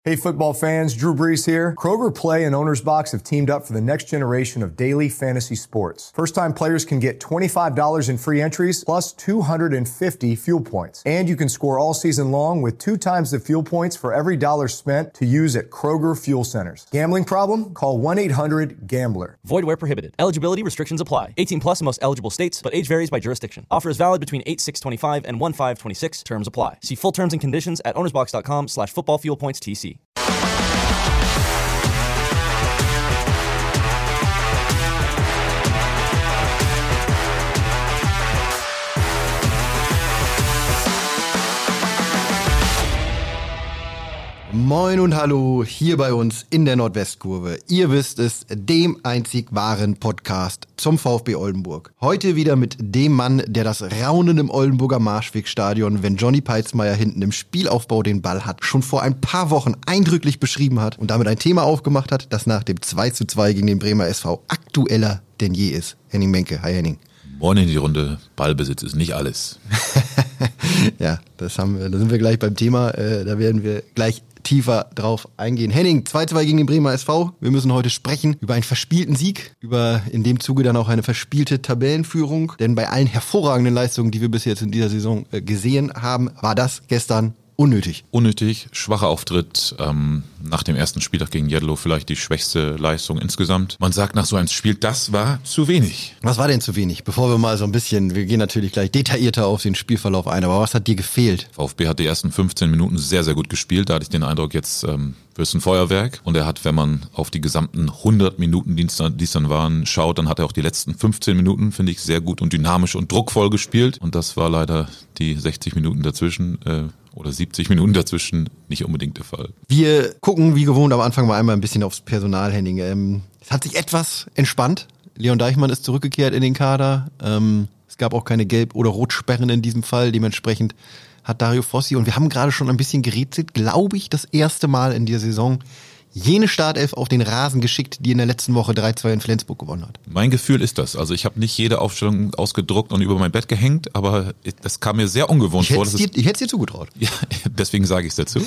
Hey football fans, Drew Brees here. Kroger Play and Owner's Box have teamed up for the next generation of daily fantasy sports. First-time players can get $25 in free entries plus 250 fuel points. And you can score all season long with 2 times the fuel points for every dollar spent to use at Kroger Fuel Centers. Gambling problem? Call 1-800-GAMBLER. Void where prohibited. Eligibility restrictions apply. 18 plus in most eligible states, but age varies by jurisdiction. Offer is valid between 8/6/25 and 1/5/26. Terms apply. See full terms and conditions at ownersbox.com/footballfuelpoints-TC. Moin und hallo, hier bei uns in der Nordwestkurve. Ihr wisst es, dem einzig wahren Podcast zum VfB Oldenburg. Heute wieder mit dem Mann, der das Raunen im Oldenburger Marschwegstadion, wenn Johnny Peitzmeier hinten im Spielaufbau den Ball hat, schon vor ein paar Wochen eindrücklich beschrieben hat und damit ein Thema aufgemacht hat, das nach dem 2:2 gegen den Bremer SV aktueller denn je ist. Henning Menke. Hi Henning. Moin in die Runde. Ballbesitz ist nicht alles. Ja, da sind wir gleich beim Thema. Da werden wir gleich tiefer drauf eingehen. Henning, 2:2 gegen den Bremer SV. Wir müssen heute sprechen über einen verspielten Sieg, über in dem Zuge dann auch eine verspielte Tabellenführung. Denn bei allen hervorragenden Leistungen, die wir bis jetzt in dieser Saison gesehen haben, war das gestern unnötig. Unnötig, schwacher Auftritt. Nach dem ersten Spieltag gegen Jedlo vielleicht die schwächste Leistung insgesamt. Man sagt nach so einem Spiel, das war zu wenig. Was war denn zu wenig? Bevor wir mal so ein bisschen, wir gehen natürlich gleich detaillierter auf den Spielverlauf ein, aber was hat dir gefehlt? VfB hat die ersten 15 Minuten sehr, sehr gut gespielt. Da hatte ich den Eindruck, jetzt wird es ein Feuerwerk. Und er hat, wenn man auf die gesamten 100 Minuten, die es dann waren, schaut, dann hat er auch die letzten 15 Minuten, finde ich, sehr gut und dynamisch und druckvoll gespielt. Und das war leider die 60 Minuten dazwischen, oder 70 Minuten dazwischen nicht unbedingt der Fall. Wir gucken wie gewohnt am Anfang mal einmal ein bisschen aufs Personal, Henning. Es hat sich etwas entspannt. Leon Deichmann ist zurückgekehrt in den Kader. Es gab auch keine Gelb- oder Rotsperren in diesem Fall. Dementsprechend hat Dario Fossi, und wir haben gerade schon ein bisschen gerätselt, glaube ich, das erste Mal in der Saison jene Startelf auf den Rasen geschickt, die in der letzten Woche 3:2 in Flensburg gewonnen hat. Mein Gefühl ist das. Also ich habe nicht jede Aufstellung ausgedruckt und über mein Bett gehängt, aber das kam mir sehr ungewohnt vor. Ich hätte es dir zugetraut. Ja, deswegen sage ich es dazu.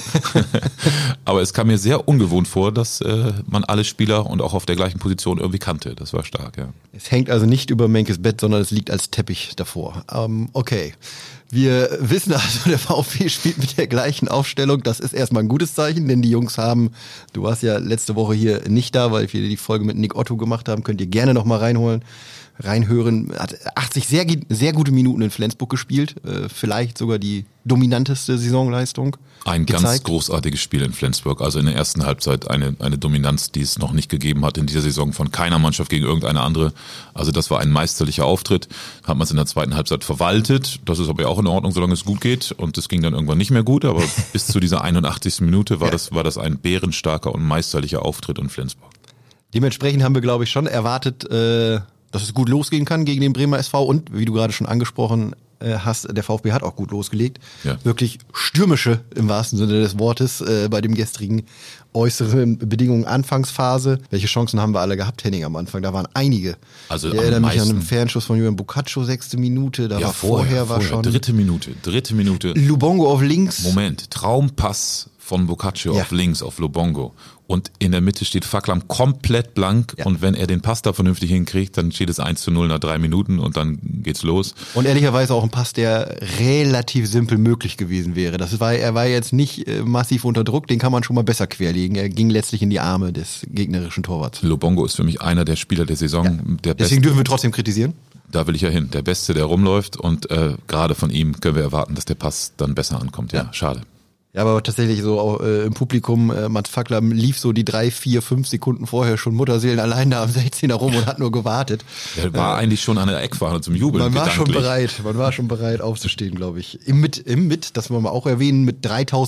Aber es kam mir sehr ungewohnt vor, dass man alle Spieler und auch auf der gleichen Position irgendwie kannte. Das war stark, ja. Es hängt also nicht über Menkes Bett, sondern es liegt als Teppich davor. Okay. Wir wissen also, der VfB spielt mit der gleichen Aufstellung. Das ist erstmal ein gutes Zeichen, denn die Jungs haben, du warst ja letzte Woche hier nicht da, weil wir die Folge mit Nick Otto gemacht haben, könnt ihr gerne nochmal reinhören. Hat 80 sehr gute Minuten in Flensburg gespielt, vielleicht sogar die dominanteste Saisonleistung. Ein ganz großartiges Spiel in Flensburg, also in der ersten Halbzeit eine Dominanz, die es noch nicht gegeben hat in dieser Saison von keiner Mannschaft gegen irgendeine andere. Also das war ein meisterlicher Auftritt, hat man es in der zweiten Halbzeit verwaltet, das ist aber ja auch in Ordnung, solange es gut geht, und es ging dann irgendwann nicht mehr gut, aber bis zu dieser 81. Minute war das ein bärenstarker und meisterlicher Auftritt in Flensburg. Dementsprechend haben wir, glaube ich, schon erwartet, dass es gut losgehen kann gegen den Bremer SV, und wie du gerade schon angesprochen hast, der VfB hat auch gut losgelegt. Ja. Wirklich stürmische, im wahrsten Sinne des Wortes, bei dem gestrigen äußeren Bedingungen Anfangsphase. Welche Chancen haben wir alle gehabt, Henning, am Anfang? Da waren einige. Also ich erinnere mich an einen Fernschuss von Julian Boccaccio, 6. Minute. Da ja, war vorher schon... Dritte Minute. Lubongo auf links. Moment, Traumpass von Boccaccio auf links, auf Lubongo. Und in der Mitte steht Faklam komplett blank. Ja. Und wenn er den Pass da vernünftig hinkriegt, dann steht es 1:0 nach 3 Minuten und dann geht's los. Und ehrlicherweise auch ein Pass, der relativ simpel möglich gewesen wäre. Er war jetzt nicht massiv unter Druck, den kann man schon mal besser querlegen. Er ging letztlich in die Arme des gegnerischen Torwarts. Lubongo ist für mich einer der Spieler der Saison. Ja. Deswegen dürfen wir trotzdem kritisieren. Da will ich ja hin. Der Beste, der rumläuft, und gerade von ihm können wir erwarten, dass der Pass dann besser ankommt. Ja, schade. Ja, aber tatsächlich so auch, im Publikum, Mats Faklam lief so die 3, 4, 5 Sekunden vorher schon Mutterseelen allein da am 16er rum und hat nur gewartet. Er war eigentlich schon an der Eckfahne zum Jubeln. Man war schon bereit aufzustehen, glaube ich. Im Mit, das wollen wir auch erwähnen, mit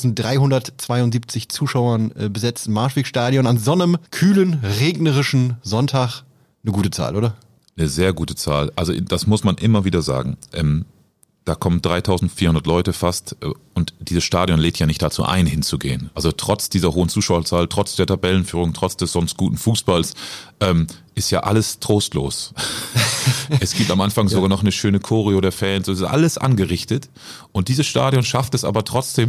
3.372 Zuschauern besetzten Marschwegstadion an so einem kühlen, regnerischen Sonntag. Eine gute Zahl, oder? Eine sehr gute Zahl. Also das muss man immer wieder sagen. Da kommen 3.400 Leute fast, und dieses Stadion lädt ja nicht dazu ein, hinzugehen. Also trotz dieser hohen Zuschauerzahl, trotz der Tabellenführung, trotz des sonst guten Fußballs, ist ja alles trostlos. Es gibt am Anfang sogar noch eine schöne Choreo der Fans, es ist alles angerichtet, und dieses Stadion schafft es aber trotzdem,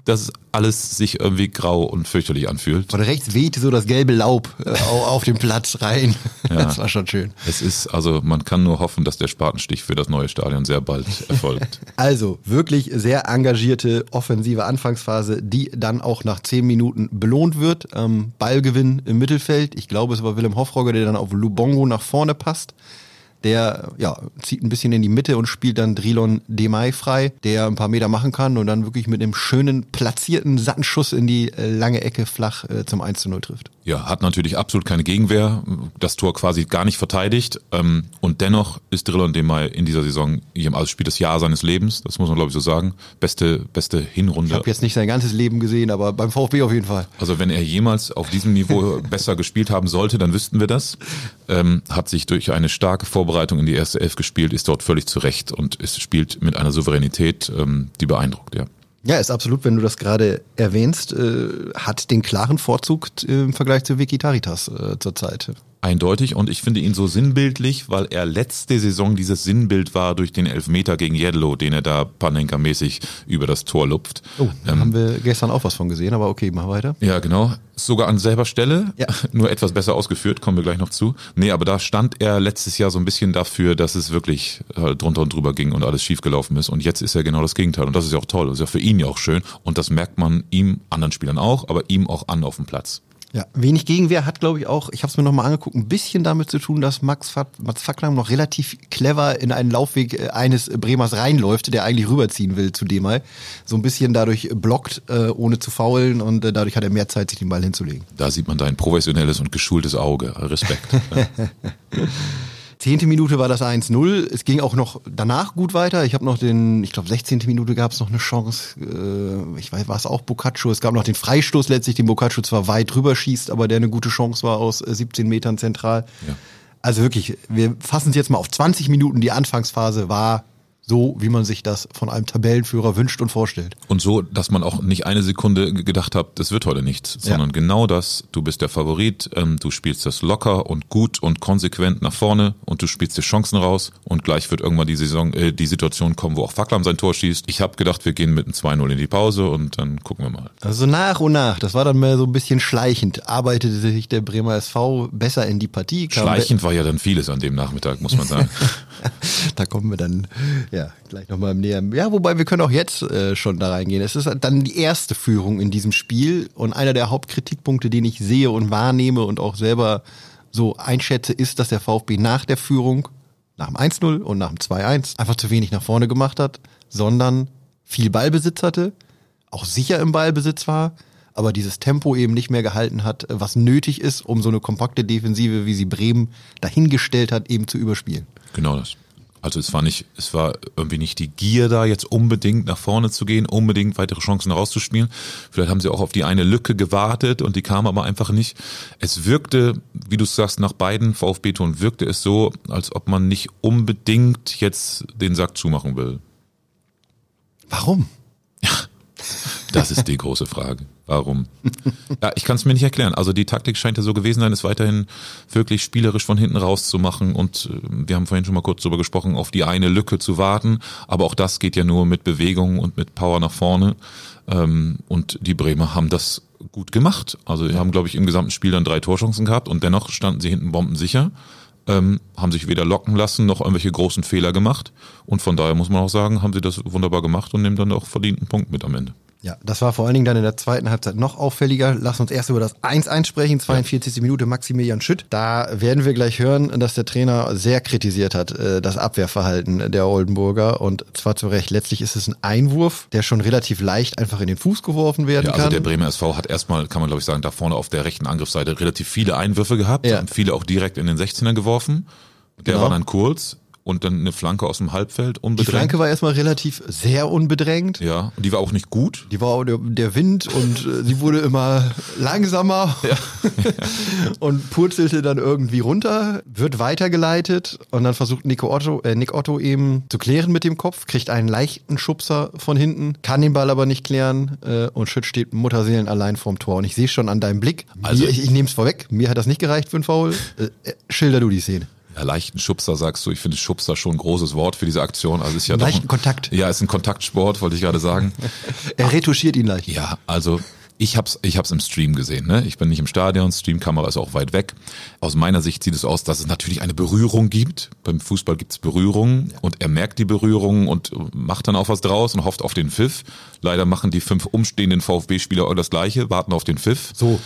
dass alles sich irgendwie grau und fürchterlich anfühlt. Von rechts wehte so das gelbe Laub auf den Platz rein. Ja. Das war schon schön. Es ist, also man kann nur hoffen, dass der Spatenstich für das neue Stadion sehr bald erfolgt. Also wirklich sehr engagierte offensive Anfangsphase, die dann auch nach 10 Minuten belohnt wird. Ballgewinn im Mittelfeld. Ich glaube, es war Willem Hofrogge, der dann auf Lubongo nach vorne passt. Der zieht ein bisschen in die Mitte und spielt dann Drilon Demay frei, der ein paar Meter machen kann und dann wirklich mit einem schönen, platzierten, satten Schuss in die lange Ecke flach zum 1:0 trifft. Ja, hat natürlich absolut keine Gegenwehr, das Tor quasi gar nicht verteidigt und dennoch ist Drilon Demay in dieser Saison, also spielt das Jahr seines Lebens, das muss man glaube ich so sagen, beste Hinrunde. Ich habe jetzt nicht sein ganzes Leben gesehen, aber beim VfB auf jeden Fall. Also wenn er jemals auf diesem Niveau besser gespielt haben sollte, dann wüssten wir das. Hat sich durch eine starke Vorbereitung in die erste Elf gespielt, ist dort völlig zurecht und es spielt mit einer Souveränität, die beeindruckt, ja. Ja, ist absolut, wenn du das gerade erwähnst, hat den klaren Vorzug im Vergleich zu Vicky Taritas zurzeit. Eindeutig und ich finde ihn so sinnbildlich, weil er letzte Saison dieses Sinnbild war durch den Elfmeter gegen Jedlo, den er da Panenka-mäßig über das Tor lupft. Oh, da haben wir gestern auch was von gesehen, aber okay, mach weiter. Ja, genau. Sogar an selber Stelle, ja. Nur etwas besser ausgeführt, kommen wir gleich noch zu. Nee, aber da stand er letztes Jahr so ein bisschen dafür, dass es wirklich drunter und drüber ging und alles schiefgelaufen ist und jetzt ist er genau das Gegenteil und das ist ja auch toll, das ist ja für ihn ja auch schön und das merkt man ihm, anderen Spielern auch, aber ihm auch an auf dem Platz. Ja, wenig Gegenwehr hat, glaube ich, auch, ich habe es mir nochmal angeguckt, ein bisschen damit zu tun, dass Mats Facklam noch relativ clever in einen Laufweg eines Bremers reinläuft, der eigentlich rüberziehen will zu Demay. So ein bisschen dadurch blockt, ohne zu faulen und dadurch hat er mehr Zeit, sich den Ball hinzulegen. Da sieht man dein professionelles und geschultes Auge. Respekt. 10. Minute war das 1:0. Es ging auch noch danach gut weiter. Ich habe noch 16. Minute gab es noch eine Chance. Ich weiß, war es auch Boccaccio. Es gab noch den Freistoß letztlich, den Boccaccio zwar weit drüber schießt, aber der eine gute Chance war aus 17 Metern zentral. Ja. Also wirklich, wir fassen es jetzt mal auf 20 Minuten. Die Anfangsphase war so, wie man sich das von einem Tabellenführer wünscht und vorstellt. Und so, dass man auch nicht eine Sekunde gedacht hat, das wird heute nichts, sondern genau das, du bist der Favorit, du spielst das locker und gut und konsequent nach vorne und du spielst dir Chancen raus und gleich wird irgendwann die Situation kommen, wo auch Facklam sein Tor schießt. Ich habe gedacht, wir gehen mit einem 2:0 in die Pause und dann gucken wir mal. Also nach und nach, das war dann mehr so ein bisschen schleichend, arbeitete sich der Bremer SV besser in die Partie. Schleichend war ja dann vieles an dem Nachmittag, muss man sagen. Da kommen wir dann gleich nochmal näher. Ja, wobei wir können auch jetzt schon da reingehen. Es ist dann die erste Führung in diesem Spiel und einer der Hauptkritikpunkte, den ich sehe und wahrnehme und auch selber so einschätze, ist, dass der VfB nach der Führung, nach dem 1:0 und nach dem 2:1 einfach zu wenig nach vorne gemacht hat, sondern viel Ballbesitz hatte, auch sicher im Ballbesitz war, aber dieses Tempo eben nicht mehr gehalten hat, was nötig ist, um so eine kompakte Defensive, wie sie Bremen dahingestellt hat, eben zu überspielen. Genau das. Also es war irgendwie nicht die Gier da, jetzt unbedingt nach vorne zu gehen, unbedingt weitere Chancen rauszuspielen. Vielleicht haben sie auch auf die eine Lücke gewartet und die kam aber einfach nicht. Es wirkte, wie du sagst, nach beiden VfB-Toren wirkte es so, als ob man nicht unbedingt jetzt den Sack zumachen will. Warum? Ja, das ist die große Frage. Warum? Ja, ich kann es mir nicht erklären. Also die Taktik scheint ja so gewesen sein, es weiterhin wirklich spielerisch von hinten rauszumachen und wir haben vorhin schon mal kurz darüber gesprochen, auf die eine Lücke zu warten, aber auch das geht ja nur mit Bewegung und mit Power nach vorne und die Bremer haben das gut gemacht. Also sie haben, glaube ich, im gesamten Spiel dann 3 Torchancen gehabt und dennoch standen sie hinten bombensicher, haben sich weder locken lassen, noch irgendwelche großen Fehler gemacht und von daher muss man auch sagen, haben sie das wunderbar gemacht und nehmen dann auch verdienten Punkt mit am Ende. Ja, das war vor allen Dingen dann in der zweiten Halbzeit noch auffälliger. Lass uns erst über das 1:1 sprechen, 42. Minute Maximilian Schütt. Da werden wir gleich hören, dass der Trainer sehr kritisiert hat, das Abwehrverhalten der Oldenburger und zwar zu Recht. Letztlich ist es ein Einwurf, der schon relativ leicht einfach in den Fuß geworfen werden kann. Also der Bremer SV hat erstmal, kann man glaube ich sagen, da vorne auf der rechten Angriffsseite relativ viele Einwürfe gehabt, haben viele auch direkt in den 16er geworfen. Der war dann kurz. Und dann eine Flanke aus dem Halbfeld, unbedrängt. Die Flanke war erstmal relativ sehr unbedrängt. Ja, und die war auch nicht gut. Die war auch der Wind und sie wurde immer langsamer und purzelte dann irgendwie runter, wird weitergeleitet und dann versucht Nick Otto eben zu klären mit dem Kopf, kriegt einen leichten Schubser von hinten, kann den Ball aber nicht klären und Schütt steht Mutterseelen allein vorm Tor. Und ich sehe schon an deinem Blick, also ich nehme es vorweg, mir hat das nicht gereicht für einen Foul. Schilder du die Szene. Ja, leichten Schubser sagst du. Ich finde Schubser schon ein großes Wort für diese Aktion. Also ist ja leichten Kontakt. Ja, ist ein Kontaktsport, wollte ich gerade sagen. Er retuschiert ihn leicht. Ja, also ich hab's im Stream gesehen, ne? Ich bin nicht im Stadion, Streamkamera ist auch weit weg. Aus meiner Sicht sieht es aus, dass es natürlich eine Berührung gibt. Beim Fußball gibt's Berührungen und er merkt die Berührung und macht dann auch was draus und hofft auf den Pfiff. Leider machen die 5 umstehenden VfB-Spieler auch das Gleiche, warten auf den Pfiff. So.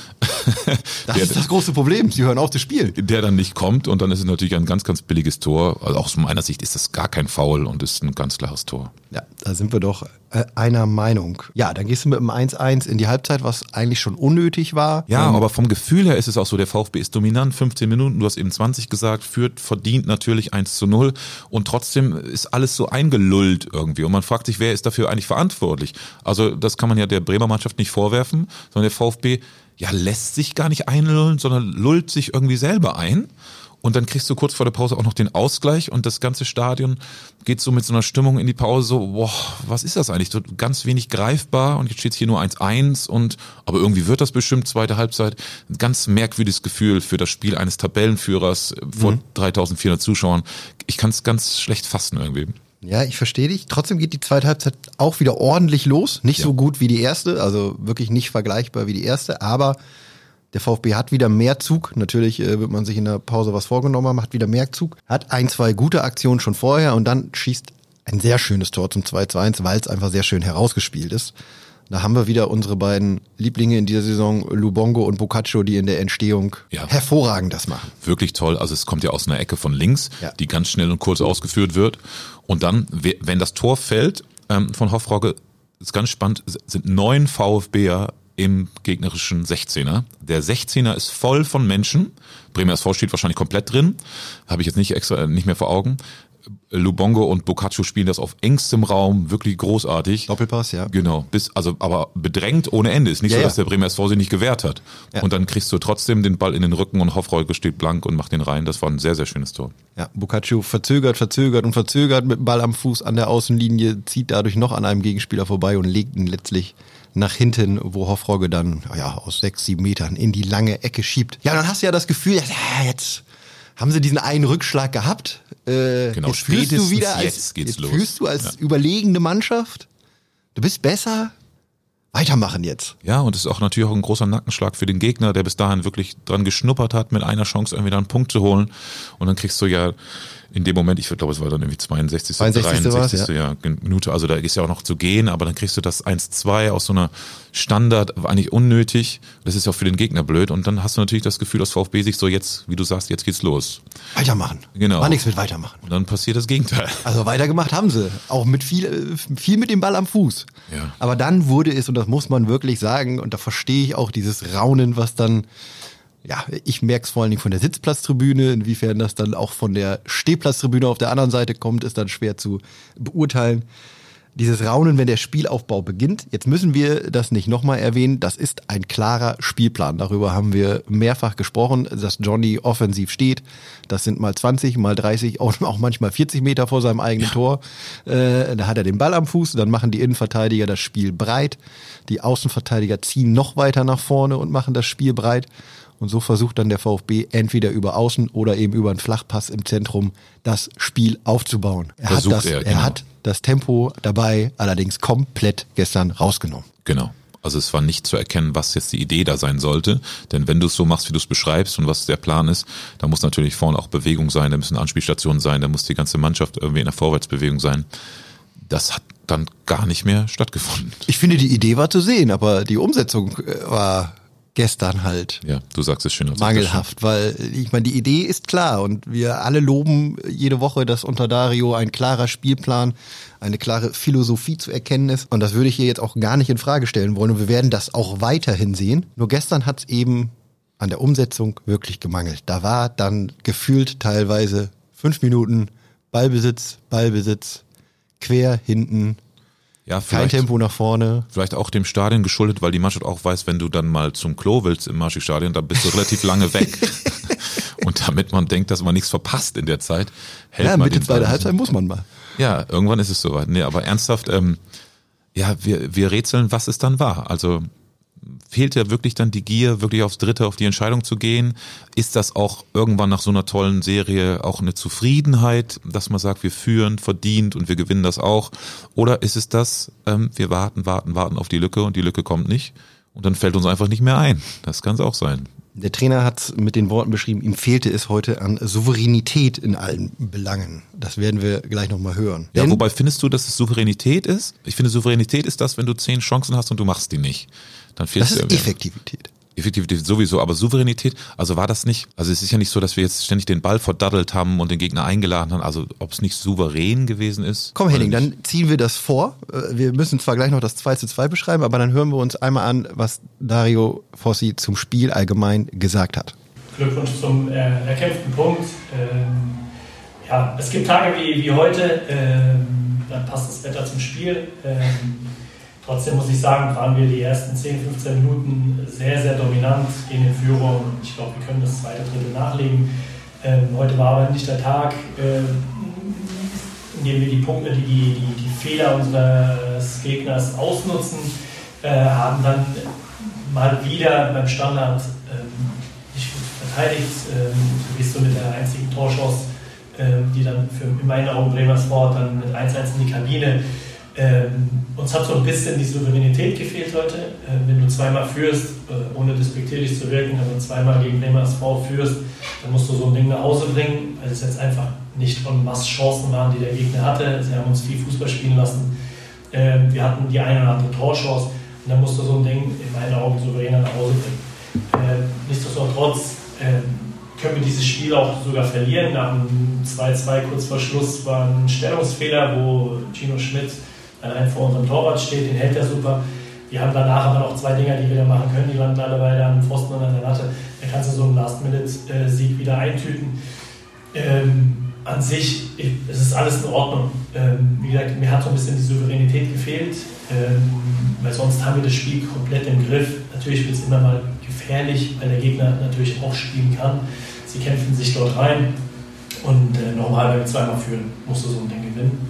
Das ist das große Problem. Sie hören auf zu spielen. Der dann nicht kommt und dann ist es natürlich ein ganz, ganz billiges Tor. Also auch aus meiner Sicht ist das gar kein Foul und ist ein ganz klares Tor. Ja, da sind wir doch einer Meinung. Ja, dann gehst du mit dem 1-1 in die Halbzeit, was eigentlich schon unnötig war. Ja, aber vom Gefühl her ist es auch so, der VfB ist dominant, 15 Minuten, du hast eben 20 gesagt, führt, verdient natürlich 1-0 und trotzdem ist alles so eingelullt irgendwie und man fragt sich, wer ist dafür eigentlich verantwortlich? Also das kann man ja der Bremer Mannschaft nicht vorwerfen, sondern der VfB lässt sich gar nicht einlullen, sondern lullt sich irgendwie selber ein. Und dann kriegst du kurz vor der Pause auch noch den Ausgleich und das ganze Stadion geht so mit so einer Stimmung in die Pause so, boah, was ist das eigentlich? So ganz wenig greifbar und jetzt steht es hier nur 1-1 aber irgendwie wird das bestimmt zweite Halbzeit. Ein ganz merkwürdiges Gefühl für das Spiel eines Tabellenführers vor 3400 Zuschauern. Ich kann es ganz schlecht fassen irgendwie. Ja, ich verstehe dich. Trotzdem geht die zweite Halbzeit auch wieder ordentlich los. Nicht so gut wie die erste, also wirklich nicht vergleichbar wie die erste, aber der VfB hat wieder mehr Zug. Natürlich wird man sich in der Pause was vorgenommen haben, hat wieder mehr Zug. Hat 1, 2 gute Aktionen schon vorher und dann schießt ein sehr schönes Tor zum 2-1, weil es einfach sehr schön herausgespielt ist. Da haben wir wieder unsere beiden Lieblinge in dieser Saison, Lubongo und Boccaccio, die in der Entstehung hervorragend das machen. Wirklich toll. Also es kommt ja aus einer Ecke von links, die ganz schnell und kurz ausgeführt wird. Und dann, wenn das Tor fällt von Hofrogge, ist ganz spannend, sind 9 VfBer im gegnerischen 16er. Der 16er ist voll von Menschen. Bremer SV steht wahrscheinlich komplett drin. Habe ich jetzt nicht mehr vor Augen. Lubongo und Boccaccio spielen das auf engstem Raum, wirklich großartig. Doppelpass, ja. Genau, aber bedrängt ohne Ende. Ist nicht so, dass der Bremer SV sich nicht gewehrt hat. Ja. Und dann kriegst du trotzdem den Ball in den Rücken und Hofrogge steht blank und macht den rein. Das war ein sehr, sehr schönes Tor. Ja, Boccaccio verzögert mit dem Ball am Fuß an der Außenlinie, zieht dadurch noch an einem Gegenspieler vorbei und legt ihn letztlich nach hinten, wo Hofrogge dann aus 6, 7 Metern in die lange Ecke schiebt. Ja, dann hast du ja das Gefühl, jetzt haben sie diesen einen Rückschlag gehabt. Genau, jetzt fühlst du wieder jetzt geht's los. Fühlst du als überlegene Mannschaft, du bist besser, weitermachen jetzt. Ja, und es ist auch natürlich auch ein großer Nackenschlag für den Gegner, der bis dahin wirklich dran geschnuppert hat, mit einer Chance irgendwie da einen Punkt zu holen. Und dann kriegst du ja in dem Moment, ich glaube, es war dann irgendwie 62. 63. Minute, also da ist ja auch noch zu gehen, aber dann kriegst du das 1-2 aus so einer Standard, war eigentlich unnötig. Das ist ja auch für den Gegner blöd. Und dann hast du natürlich das Gefühl, dass VfB sich so jetzt, wie du sagst, jetzt geht's los. Weitermachen. Genau. War nichts mit weitermachen. Und dann passiert das Gegenteil. Also weitergemacht haben sie. Auch mit viel mit dem Ball am Fuß. Ja. Aber dann wurde es, und das muss man wirklich sagen, und da verstehe ich auch dieses Raunen, was dann, ich merke es vor allen Dingen von der Sitzplatztribüne, inwiefern das dann auch von der Stehplatztribüne auf der anderen Seite kommt, ist dann schwer zu beurteilen. Dieses Raunen, wenn der Spielaufbau beginnt, jetzt müssen wir das nicht nochmal erwähnen, das ist ein klarer Spielplan. Darüber haben wir mehrfach gesprochen, dass Johnny offensiv steht. Das sind mal 20, mal 30, auch manchmal 40 Meter vor seinem eigenen Tor. Da hat er den Ball am Fuß, dann machen die Innenverteidiger das Spiel breit. Die Außenverteidiger ziehen noch weiter nach vorne und machen das Spiel breit. Und so versucht dann der VfB entweder über Außen oder eben über einen Flachpass im Zentrum das Spiel aufzubauen. Er hat das Tempo dabei allerdings komplett gestern rausgenommen. Genau. Also es war nicht zu erkennen, was jetzt die Idee da sein sollte. Denn wenn du es so machst, wie du es beschreibst und was der Plan ist, da muss natürlich vorne auch Bewegung sein, da müssen Anspielstationen sein, da muss die ganze Mannschaft irgendwie in der Vorwärtsbewegung sein. Das hat dann gar nicht mehr stattgefunden. Ich finde, die Idee war zu sehen, aber die Umsetzung war gestern halt du sagst es schön, mangelhaft, weil ich meine, die Idee ist klar und wir alle loben jede Woche, dass unter Dario ein klarer Spielplan, eine klare Philosophie zu erkennen ist und das würde ich hier jetzt auch gar nicht in Frage stellen wollen und wir werden das auch weiterhin sehen. Nur gestern hat es eben an der Umsetzung wirklich gemangelt. Da war dann gefühlt teilweise 5 Minuten Ballbesitz, quer hinten, kein Tempo nach vorne. Vielleicht auch dem Stadion geschuldet, weil die Mannschaft auch weiß, wenn du dann mal zum Klo willst im Marschig-Stadion, dann bist du relativ lange weg. Und damit man denkt, dass man nichts verpasst in der Zeit, hält man Mitte zweiter Halbzeit muss man mal. Ja, irgendwann ist es soweit. Nee, aber ernsthaft, wir rätseln, was es dann war. Also Fehlt ja wirklich dann die Gier, wirklich aufs Dritte, auf die Entscheidung zu gehen? Ist das auch irgendwann nach so einer tollen Serie auch eine Zufriedenheit, dass man sagt, wir führen, verdient und wir gewinnen das auch? Oder ist es das, wir warten auf die Lücke und die Lücke kommt nicht und dann fällt uns einfach nicht mehr ein? Das kann es auch sein. Der Trainer hat mit den Worten beschrieben, ihm fehlte es heute an Souveränität in allen Belangen. Das werden wir gleich nochmal hören. Ja, wobei findest du, dass es Souveränität ist? Ich finde, Souveränität ist das, wenn du 10 Chancen hast und du machst die nicht. Dann das ist Effektivität. Effektivität sowieso, aber Souveränität, also war das nicht, also es ist ja nicht so, dass wir jetzt ständig den Ball verdaddelt haben und den Gegner eingeladen haben, also ob es nicht souverän gewesen ist. Komm Henning, dann ziehen wir das vor. Wir müssen zwar gleich noch das 2:2 beschreiben, aber dann hören wir uns einmal an, was Dario Fossi zum Spiel allgemein gesagt hat. Glückwunsch zum erkämpften Punkt. Ja, es gibt Tage wie heute, dann passt das Wetter zum Spiel. Trotzdem muss ich sagen, waren wir die ersten 10, 15 Minuten sehr, sehr dominant in der Führung. Ich glaube, wir können das zweite Drittel nachlegen. Heute war aber nicht der Tag, in dem wir die Punkte, die Fehler unseres Gegners ausnutzen, haben dann mal wieder beim Standard nicht gut verteidigt. Du gehst so mit der einzigen Torchance, die dann in meinen Augen Bremersport dann mit 1:1 in die Kabine. Uns hat so ein bisschen die Souveränität gefehlt heute. Wenn du zweimal führst, ohne despektierlich zu wirken, wenn du zweimal gegen Bremer SV führst, dann musst du so ein Ding nach Hause bringen, weil es jetzt einfach nicht en masse Chancen waren, die der Gegner hatte. Sie haben uns viel Fußball spielen lassen. Wir hatten die eine oder andere Torchance und dann musst du so ein Ding in meinen Augen souveräner nach Hause bringen. Nichtsdestotrotz können wir dieses Spiel auch sogar verlieren. Nach dem 2:2 kurz vor Schluss war ein Stellungsfehler, wo Gino Schmidt allein vor unserem Torwart steht, den hält er super. Wir haben danach aber noch 2 Dinger, die wir da machen können, die landen alle beide an dem Pfosten und an der Latte. Da kannst du so einen Last-Minute-Sieg wieder eintüten. An sich, es ist alles in Ordnung. Wie gesagt, mir hat so ein bisschen die Souveränität gefehlt, weil sonst haben wir das Spiel komplett im Griff. Natürlich wird es immer mal gefährlich, weil der Gegner natürlich auch spielen kann. Sie kämpfen sich dort rein und nochmal, wenn wir zweimal führen, musst du so ein Ding gewinnen.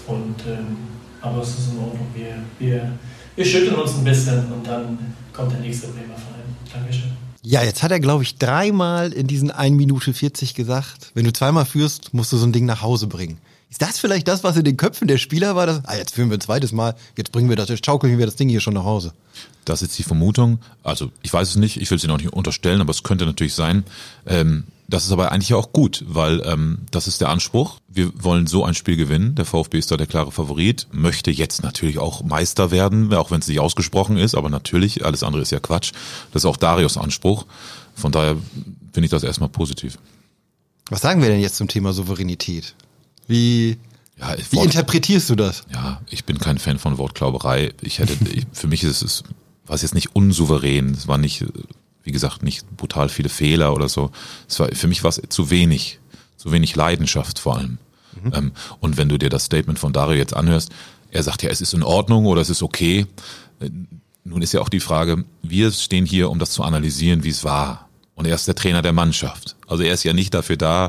Aber es ist in Ordnung. Wir schütteln uns ein bisschen und dann kommt der nächste Bremer Verein. Dankeschön. Ja, jetzt hat er, glaube ich, 3-mal in diesen 1 Minute 40 gesagt, wenn du 2-mal führst, musst du so ein Ding nach Hause bringen. Ist das vielleicht das, was in den Köpfen der Spieler war? Jetzt führen wir ein zweites Mal, jetzt schaukeln wir das Ding hier schon nach Hause. Das ist jetzt die Vermutung, also ich weiß es nicht, ich will es Ihnen auch nicht unterstellen, aber es könnte natürlich sein. Das ist aber eigentlich auch gut, weil das ist der Anspruch. Wir wollen so ein Spiel gewinnen. Der VfB ist da der klare Favorit, möchte jetzt natürlich auch Meister werden, auch wenn es nicht ausgesprochen ist, aber natürlich, alles andere ist ja Quatsch. Das ist auch Darius Anspruch. Von daher finde ich das erstmal positiv. Was sagen wir denn jetzt zum Thema Souveränität? Wie interpretierst du das? Ja, ich bin kein Fan von Wortklauberei. Für mich war es jetzt nicht unsouverän. Es war nicht, wie gesagt, nicht brutal viele Fehler oder so. Für mich war es zu wenig Leidenschaft vor allem. Und wenn du dir das Statement von Dario jetzt anhörst, er sagt ja, es ist in Ordnung oder es ist okay. Nun ist ja auch die Frage, wir stehen hier, um das zu analysieren, wie es war. Und er ist der Trainer der Mannschaft. Also er ist ja nicht dafür da,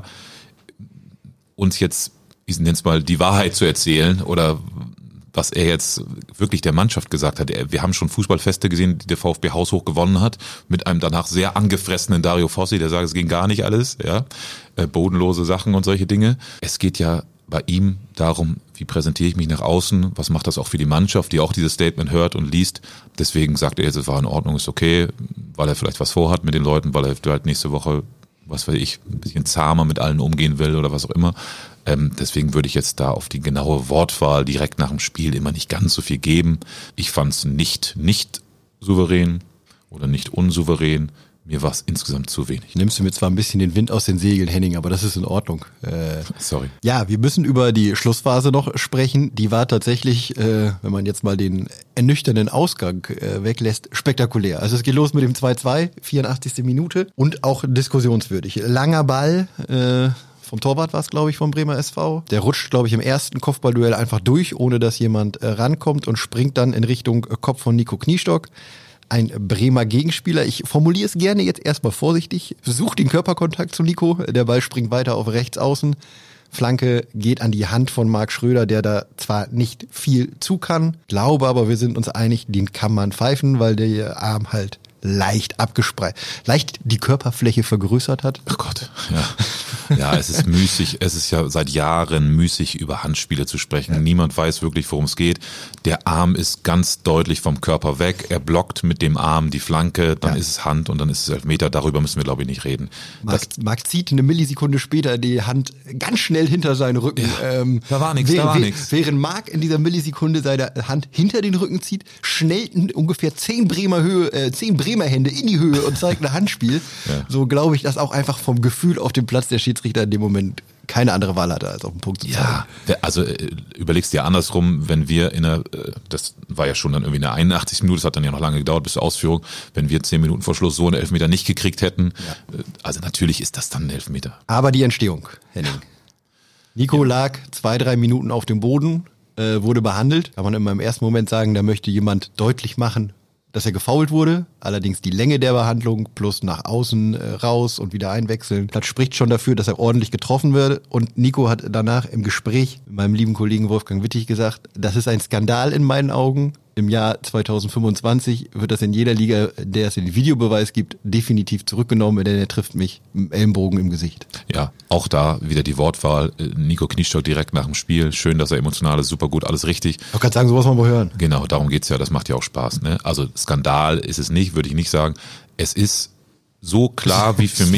uns jetzt, ich nenne es mal, die Wahrheit zu erzählen oder was er jetzt wirklich der Mannschaft gesagt hat. Wir haben schon Fußballfeste gesehen, die der VfB haushoch gewonnen hat, mit einem danach sehr angefressenen Dario Fossi, der sagt, es ging gar nicht alles, ja, bodenlose Sachen und solche Dinge. Es geht ja bei ihm darum, wie präsentiere ich mich nach außen, was macht das auch für die Mannschaft, die auch dieses Statement hört und liest. Deswegen sagt er jetzt, es war in Ordnung, ist okay, weil er vielleicht was vorhat mit den Leuten, weil er halt nächste Woche, was weiß ich, ein bisschen zahmer mit allen umgehen will oder was auch immer. Deswegen würde ich jetzt da auf die genaue Wortwahl direkt nach dem Spiel immer nicht ganz so viel geben. Ich fand es nicht souverän oder nicht unsouverän. Mir war es insgesamt zu wenig. Nimmst du mir zwar ein bisschen den Wind aus den Segeln, Henning, aber das ist in Ordnung. Sorry. Ja, wir müssen über die Schlussphase noch sprechen. Die war tatsächlich, wenn man jetzt mal den ernüchternden Ausgang weglässt, spektakulär. Also es geht los mit dem 2:2, 84. Minute und auch diskussionswürdig. Langer Ball, vom Torwart war es, glaube ich, vom Bremer SV. Der rutscht, glaube ich, im ersten Kopfballduell einfach durch, ohne dass jemand rankommt und springt dann in Richtung Kopf von Nico Kniestock. Ein Bremer Gegenspieler. Ich formuliere es gerne jetzt erstmal vorsichtig. Sucht den Körperkontakt zu Nico. Der Ball springt weiter auf rechts außen. Flanke geht an die Hand von Marc Schröder, der da zwar nicht viel zu kann, glaube aber, wir sind uns einig, den kann man pfeifen, weil der Arm halt leicht die Körperfläche vergrößert hat. Oh Gott, ja. Ja, es ist müßig, es ist ja seit Jahren müßig, über Handspiele zu sprechen. Ja. Niemand weiß wirklich, worum es geht. Der Arm ist ganz deutlich vom Körper weg. Er blockt mit dem Arm die Flanke, dann ist es Hand und dann ist es Elfmeter. Darüber müssen wir, glaube ich, nicht reden. Marc zieht eine Millisekunde später die Hand ganz schnell hinter seinen Rücken. Ja, da war nichts. Während Marc in dieser Millisekunde seine Hand hinter den Rücken zieht, schnell ungefähr 10 Bremer Hände in die Höhe und zeigt ein Handspiel. Ja. So glaube ich, dass auch einfach vom Gefühl auf dem Platz der Schiedsrichter in dem Moment keine andere Wahl hatte, als auf den Punkt zu zeigen. Ja, also überlegst dir andersrum, wenn wir das war ja schon dann irgendwie in der 81. Minute, das hat dann ja noch lange gedauert bis zur Ausführung, wenn wir 10 Minuten vor Schluss so einen Elfmeter nicht gekriegt hätten, also natürlich ist das dann ein Elfmeter. Aber die Entstehung, Henning. Nico lag 2-3 Minuten auf dem Boden, wurde behandelt. Kann man in meinem ersten Moment sagen, da möchte jemand deutlich machen, dass er gefoult wurde. Allerdings die Länge der Behandlung plus nach außen raus und wieder einwechseln, das spricht schon dafür, dass er ordentlich getroffen wird. Und Nico hat danach im Gespräch mit meinem lieben Kollegen Wolfgang Wittig gesagt, das ist ein Skandal in meinen Augen. Im Jahr 2025 wird das in jeder Liga, der es den Videobeweis gibt, definitiv zurückgenommen, denn er trifft mich mit dem Ellenbogen im Gesicht. Ja, auch da wieder die Wortwahl. Nico Kniestock direkt nach dem Spiel. Schön, dass er emotional ist, super gut, alles richtig. Ich kann sagen, sowas mal wohl hören. Genau, darum geht's ja, das macht ja auch Spaß. Ne? Also Skandal ist es nicht, würde ich nicht sagen. Es ist so klar wie für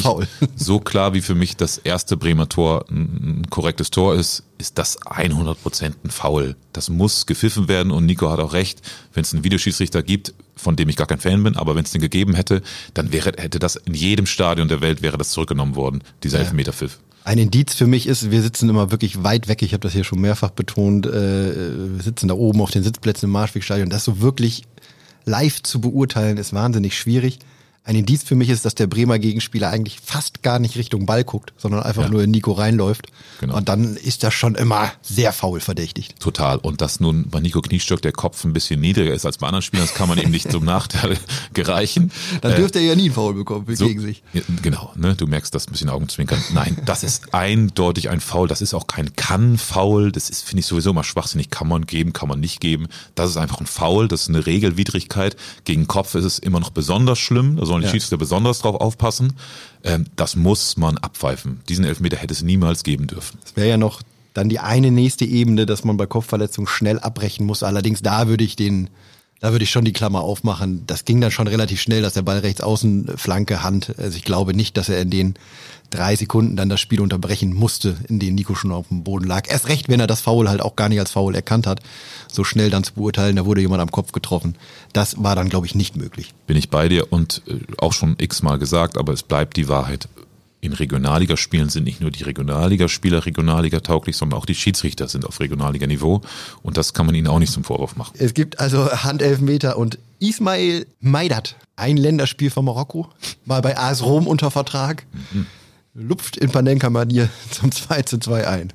mich das erste Bremer Tor ein korrektes Tor ist das 100% ein Foul. Das muss gepfiffen werden und Nico hat auch recht, wenn es einen Videoschiedsrichter gibt, von dem ich gar kein Fan bin, aber wenn es den gegeben hätte, dann hätte das in jedem Stadion der Welt wäre das zurückgenommen worden, dieser Elfmeterpfiff. Ein Indiz für mich ist, wir sitzen immer wirklich weit weg, ich habe das hier schon mehrfach betont, wir sitzen da oben auf den Sitzplätzen im Marschwegstadion, das so wirklich live zu beurteilen ist wahnsinnig schwierig. Ein Indiz für mich ist, dass der Bremer Gegenspieler eigentlich fast gar nicht Richtung Ball guckt, sondern einfach nur in Nico reinläuft. Genau. Und dann ist das schon immer sehr faul verdächtigt. Total. Und dass nun bei Nico Kniestock der Kopf ein bisschen niedriger ist als bei anderen Spielern, das kann man ihm nicht zum Nachteil gereichen. Dann dürfte er ja nie einen Foul bekommen gegen sich. Genau, ne? Du merkst das ein bisschen Augenzwinkern. Nein, das ist eindeutig ein Foul. Das ist auch kein Kann-Foul. Das ist, finde ich, sowieso immer schwachsinnig. Kann man geben, kann man nicht geben. Das ist einfach ein Foul. Das ist eine Regelwidrigkeit. Gegen Kopf ist es immer noch besonders schlimm. Da sollen die Schiedsrichter besonders drauf aufpassen. Das muss man abpfeifen. Diesen Elfmeter hätte es niemals geben dürfen. Das wäre ja noch dann die eine nächste Ebene, dass man bei Kopfverletzungen schnell abbrechen muss. Allerdings da würde ich schon die Klammer aufmachen. Das ging dann schon relativ schnell, dass der Ball rechts außen, Flanke, Hand. Also ich glaube nicht, dass er in den 3 Sekunden dann das Spiel unterbrechen musste, in denen Nico schon auf dem Boden lag. Erst recht, wenn er das Foul halt auch gar nicht als Foul erkannt hat, so schnell dann zu beurteilen, da wurde jemand am Kopf getroffen. Das war dann, glaube ich, nicht möglich. Bin ich bei dir und auch schon x-mal gesagt, aber es bleibt die Wahrheit. In Regionalligaspielen sind nicht nur die Regionalligaspieler Regionalliga-tauglich, sondern auch die Schiedsrichter sind auf Regionalliga-Niveau und das kann man ihnen auch nicht zum Vorwurf machen. Es gibt also Handelfmeter und Ismail Meidat, ein Länderspiel von Marokko, mal bei AS Rom unter Vertrag, lupft in Panenka-Manier zum 2:2 ein.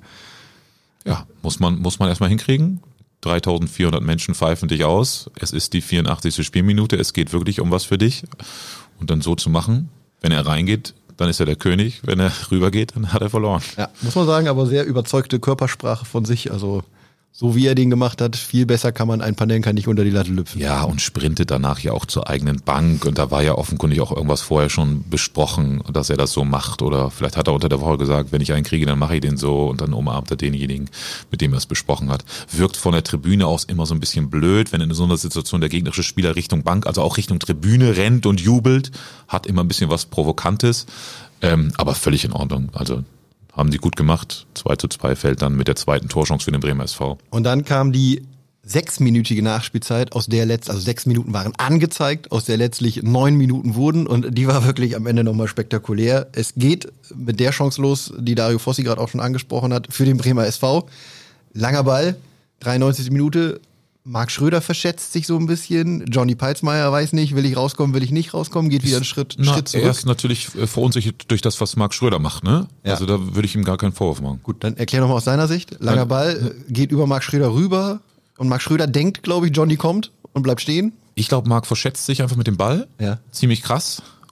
Ja, muss man erstmal hinkriegen. 3400 Menschen pfeifen dich aus. Es ist die 84. Spielminute. Es geht wirklich um was für dich. Und dann so zu machen, wenn er reingeht, dann ist er der König. Wenn er rübergeht, dann hat er verloren. Ja, muss man sagen, aber sehr überzeugte Körpersprache von sich. Also so wie er den gemacht hat, viel besser kann man einen Panenka nicht unter die Latte lüpfen. Ja, und sprintet danach ja auch zur eigenen Bank. Und da war ja offenkundig auch irgendwas vorher schon besprochen, dass er das so macht. Oder vielleicht hat er unter der Woche gesagt, wenn ich einen kriege, dann mache ich den so. Und dann umarmt er denjenigen, mit dem er es besprochen hat. Wirkt von der Tribüne aus immer so ein bisschen blöd, wenn in so einer Situation der gegnerische Spieler Richtung Bank, also auch Richtung Tribüne rennt und jubelt. Hat immer ein bisschen was Provokantes. Aber völlig in Ordnung. Also haben die gut gemacht. 2:2 fällt dann mit der zweiten Torchance für den Bremer SV. Und dann kam die 6-minütige Nachspielzeit, aus der also 6 Minuten waren angezeigt, aus der letztlich 9 Minuten wurden und die war wirklich am Ende nochmal spektakulär. Es geht mit der Chance los, die Dario Fossi gerade auch schon angesprochen hat, für den Bremer SV. Langer Ball, 93. Minute, Marc Schröder verschätzt sich so ein bisschen, Johnny Peitzmeier weiß nicht, will ich rauskommen, will ich nicht rauskommen, geht wieder einen Schritt zurück. Er ist natürlich verunsichert durch das, was Marc Schröder macht, ne? Ja. Also da würde ich ihm gar keinen Vorwurf machen. Gut, dann erklär nochmal aus seiner Sicht. Langer Ball, geht über Marc Schröder rüber und Marc Schröder denkt, glaube ich, Johnny kommt und bleibt stehen. Ich glaube, Marc verschätzt sich einfach mit dem Ball, ziemlich krass.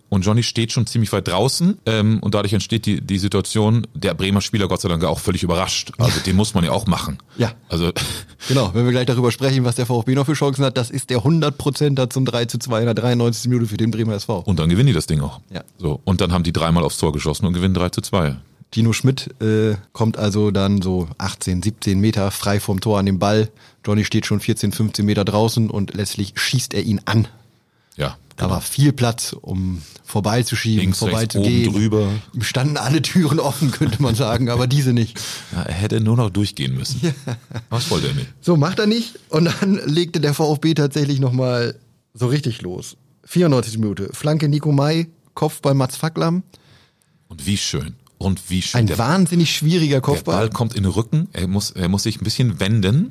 und Johnny steht schon ziemlich weit draußen und dadurch entsteht die Situation, der Bremer Spieler Gott sei Dank auch völlig überrascht. Also den muss man ja auch machen. Ja. Also genau, wenn wir gleich darüber sprechen, was der VfB noch für Chancen hat, das ist der 100%er zum 3:2 in der 93. Minute für den Bremer SV. Und dann gewinnen die das Ding auch. Ja. So, und dann haben die 3-mal aufs Tor geschossen und gewinnen 3:2. Tino Schmidt kommt also dann so 18, 17 Meter frei vom Tor an den Ball. Johnny steht schon 14, 15 Meter draußen und letztlich schießt er ihn an. Ja. Da war viel Platz, um vorbeizuschieben, Links, vorbeizugehen. rechts, oben drüber. Ihm standen alle Türen offen, könnte man sagen, aber diese nicht. Ja, er hätte nur noch durchgehen müssen. Ja. Was wollte er nicht? So, macht er nicht. Und dann legte der VfB tatsächlich nochmal so richtig los. 94. Minute. Flanke Nico May, Kopfball Mats Facklam. Und wie schön. Und wie schön. Ein wahnsinnig schwieriger Kopfball. Der Ball kommt in den Rücken. Er muss sich ein bisschen wenden.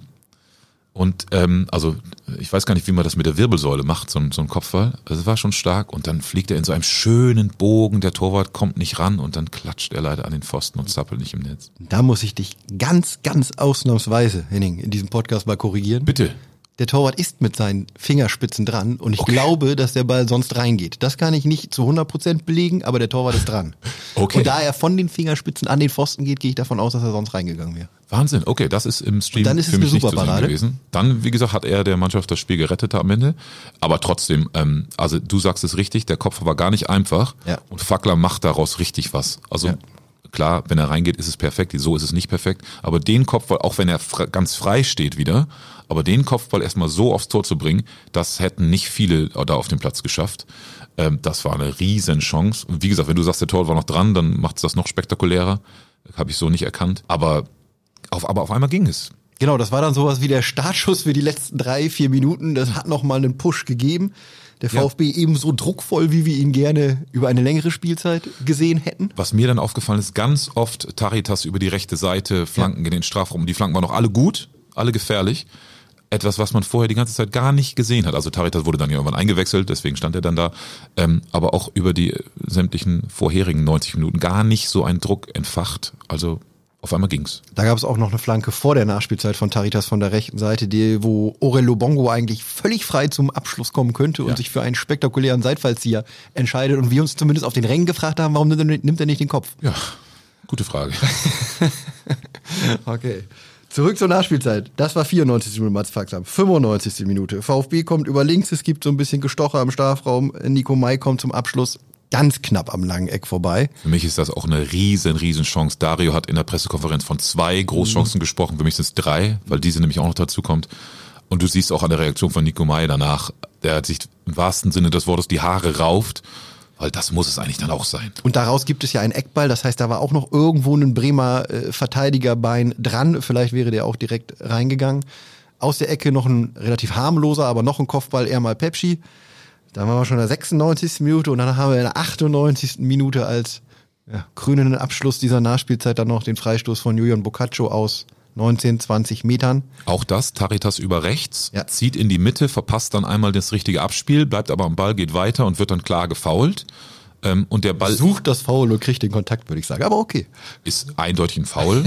Und also ich weiß gar nicht, wie man das mit der Wirbelsäule macht, so ein Kopfball. Also es war schon stark. Und dann fliegt er in so einem schönen Bogen. Der Torwart kommt nicht ran und dann klatscht er leider an den Pfosten und zappelt nicht im Netz. Da muss ich dich ganz, ganz ausnahmsweise, Henning, in diesem Podcast mal korrigieren. Bitte. Der Torwart ist mit seinen Fingerspitzen dran und ich glaube, dass der Ball sonst reingeht. Das kann ich nicht zu 100% belegen, aber der Torwart ist dran. Okay. Und da er von den Fingerspitzen an den Pfosten geht, gehe ich davon aus, dass er sonst reingegangen wäre. Wahnsinn, okay, das ist im Stream dann ist für es mich eine nicht zu sehen Superparade gewesen. Dann, wie gesagt, hat er der Mannschaft das Spiel gerettet am Ende. Aber trotzdem, also du sagst es richtig, der Kopf war gar nicht einfach. Ja. Und Fackler macht daraus richtig was. Also klar, wenn er reingeht, ist es perfekt. So ist es nicht perfekt. Aber den Kopfball, auch wenn er ganz frei steht wieder, aber den Kopfball erstmal so aufs Tor zu bringen, das hätten nicht viele da auf dem Platz geschafft. Das war eine riesen Chance. Und wie gesagt, wenn du sagst, der Tor war noch dran, dann macht es das noch spektakulärer. Habe ich so nicht erkannt. Aber auf einmal ging es. Genau, das war dann sowas wie der Startschuss für die letzten 3-4 Minuten. Das hat nochmal einen Push gegeben. Der VfB ebenso druckvoll, wie wir ihn gerne über eine längere Spielzeit gesehen hätten. Was mir dann aufgefallen ist, ganz oft Taritas über die rechte Seite, Flanken in den Strafraum. Die Flanken waren noch alle gut, alle gefährlich. Etwas, was man vorher die ganze Zeit gar nicht gesehen hat. Also Taritas wurde dann ja irgendwann eingewechselt, deswegen stand er dann da. Aber auch über die sämtlichen vorherigen 90 Minuten gar nicht so ein Druck entfacht. Also auf einmal ging's. Da gab es auch noch eine Flanke vor der Nachspielzeit von Taritas von der rechten Seite, wo Orel Lobongo eigentlich völlig frei zum Abschluss kommen könnte und sich für einen spektakulären Seitfallzieher entscheidet. Und wir uns zumindest auf den Rängen gefragt haben, warum nimmt er nicht den Kopf? Ja, gute Frage. Okay. Zurück zur Nachspielzeit. Das war 94. Minute Mats Facklam. 95. Minute. VfB kommt über links, es gibt so ein bisschen Gestocher im Strafraum. Nico May kommt zum Abschluss ganz knapp am langen Eck vorbei. Für mich ist das auch eine riesen Chance. Dario hat in der Pressekonferenz von 2 Großchancen gesprochen. Für mich sind es 3, weil diese nämlich auch noch dazu kommt. Und du siehst auch an der Reaktion von Nico May danach, der hat sich im wahrsten Sinne des Wortes die Haare rauft. Weil das muss es eigentlich dann auch sein. Und daraus gibt es ja einen Eckball, das heißt, da war auch noch irgendwo ein Bremer Verteidigerbein dran. Vielleicht wäre der auch direkt reingegangen. Aus der Ecke noch ein relativ harmloser, aber noch ein Kopfball, eher mal Pepsi. Dann waren wir schon in der 96. Minute und dann haben wir in der 98. Minute als krönenden Abschluss dieser Nachspielzeit dann noch den Freistoß von Julian Boccaccio aus 19, 20 Metern. Auch das, Taritas über rechts, zieht in die Mitte, verpasst dann einmal das richtige Abspiel, bleibt aber am Ball, geht weiter und wird dann klar gefoult. Und der Ball sucht das Foul und kriegt den Kontakt, würde ich sagen, aber okay. Ist eindeutig ein Foul.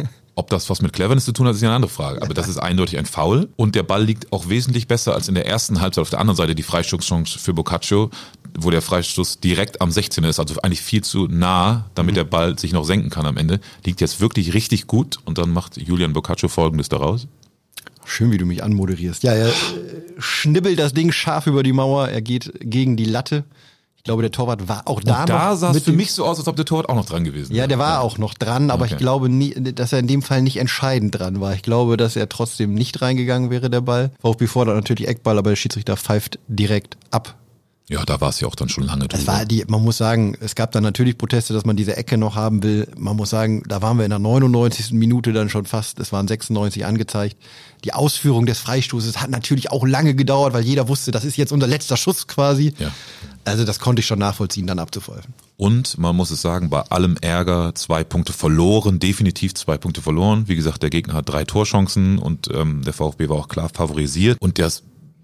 Ob das was mit Cleverness zu tun hat, ist ja eine andere Frage. Aber das ist eindeutig ein Foul. Und der Ball liegt auch wesentlich besser als in der ersten Halbzeit auf der anderen Seite die Freistoßchance für Boccaccio, wo der Freistoß direkt am 16er ist, also eigentlich viel zu nah, damit der Ball sich noch senken kann am Ende. Liegt jetzt wirklich richtig gut und dann macht Julian Boccaccio Folgendes daraus. Schön, wie du mich anmoderierst. Ja, er schnibbelt das Ding scharf über die Mauer, er geht gegen die Latte. Ich glaube, der Torwart war auch da. Und da sah es für mich so aus, als ob der Torwart auch noch dran gewesen wäre. Ja, der war auch noch dran, aber ich glaube, dass er in dem Fall nicht entscheidend dran war. Ich glaube, dass er trotzdem nicht reingegangen wäre, der Ball. VfB fordert natürlich Eckball, aber der Schiedsrichter pfeift direkt ab. Ja, da war es ja auch dann schon lange drüber. Man muss sagen, es gab dann natürlich Proteste, dass man diese Ecke noch haben will. Man muss sagen, da waren wir in der 99. Minute dann schon fast, es waren 96 angezeigt. Die Ausführung des Freistoßes hat natürlich auch lange gedauert, weil jeder wusste, das ist jetzt unser letzter Schuss quasi. Ja. Also das konnte ich schon nachvollziehen, dann abzupfeifen. Und man muss es sagen, bei allem Ärger 2 Punkte verloren, definitiv 2 Punkte verloren. Wie gesagt, der Gegner hat 3 Torchancen und der VfB war auch klar favorisiert. Und das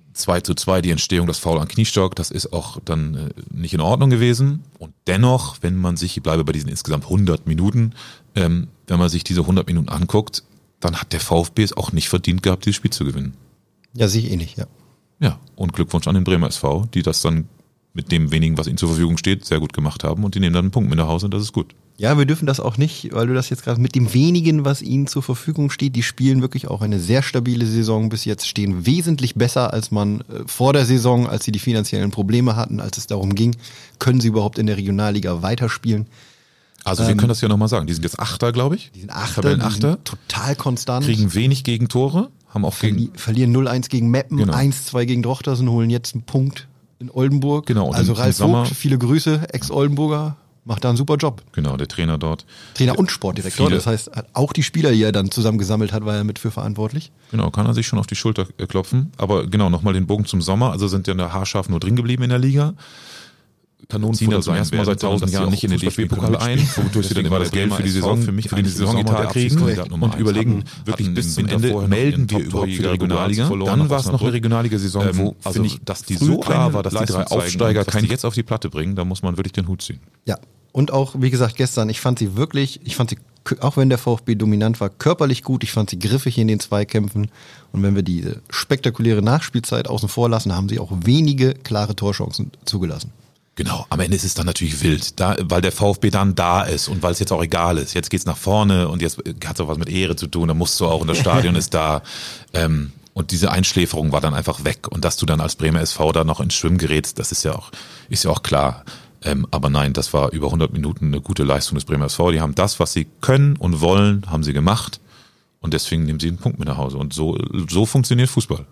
2:2, die Entstehung, das Foul an Kniestock, das ist auch dann nicht in Ordnung gewesen. Und dennoch, wenn man sich, ich bleibe bei diesen insgesamt 100 Minuten, wenn man sich diese 100 Minuten anguckt, dann hat der VfB es auch nicht verdient gehabt, dieses Spiel zu gewinnen. Ja, sehe ich ähnlich, ja. Ja, und Glückwunsch an den Bremer SV, die das dann mit dem wenigen, was ihnen zur Verfügung steht, sehr gut gemacht haben und die nehmen dann einen Punkt mit nach Hause und das ist gut. Ja, wir dürfen das auch nicht, weil du das jetzt gerade mit dem wenigen, was ihnen zur Verfügung steht, die spielen wirklich auch eine sehr stabile Saison bis jetzt, stehen wesentlich besser als man vor der Saison, als sie die finanziellen Probleme hatten, als es darum ging, können sie überhaupt in der Regionalliga weiterspielen. Also wir können das ja nochmal sagen, die sind jetzt Achter, glaube ich. Die sind Achter, Tabellenachter, total konstant. kriegen wenig Gegentore, haben auch verlieren 0-1 gegen Meppen, Genau. 1-2 gegen Drochtersen, holen jetzt einen Punkt in Oldenburg. Genau, und also im Ralf Sommer- Vogt, viele Grüße, Ex-Oldenburger, macht da einen super Job. Genau, der Trainer dort. Trainer und Sportdirektor, Viele- das heißt, auch die Spieler, die er dann zusammen gesammelt hat, war er mit für verantwortlich. Genau, kann er sich schon auf die Schulter klopfen. Aber genau, nochmal den Bogen zum Sommer. Also sind ja in der haarscharf nur drin geblieben in der Liga. Kanonenfutter zum ersten Mal seit 1000 Jahren nicht in den DFB-Pokal ein, wodurch sie dann immer das Geld für die Saison, für die Saisonetat kriegen und überlegen, wirklich bis zum Ende, melden wir überhaupt für die Regionalliga. Dann war es noch eine Regionalliga-Saison, wo, finde ich, dass die so klar war, dass die drei Aufsteiger keinen jetzt auf die Platte bringen, da muss man wirklich den Hut ziehen. Ja, und auch, wie gesagt, gestern, ich fand sie, auch wenn der VfB dominant war, körperlich gut, ich fand sie griffig in den Zweikämpfen und wenn wir diese spektakuläre Nachspielzeit außen vor lassen, haben sie auch wenige klare Torchancen zugelassen. Genau, am Ende ist es dann natürlich wild, weil der VfB dann da ist und weil es jetzt auch egal ist. Jetzt geht's nach vorne und jetzt hat es auch was mit Ehre zu tun, da musst du auch und das Stadion ist da. Und diese Einschläferung war dann einfach weg. Und dass du dann als Bremer SV da noch ins Schwimmen gerätst, das ist ja auch klar. Aber nein, das war über 100 Minuten eine gute Leistung des Bremer SV. Die haben das, was sie können und wollen, haben sie gemacht. Und deswegen nehmen sie einen Punkt mit nach Hause. Und so funktioniert Fußball.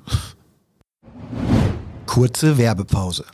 Kurze Werbepause.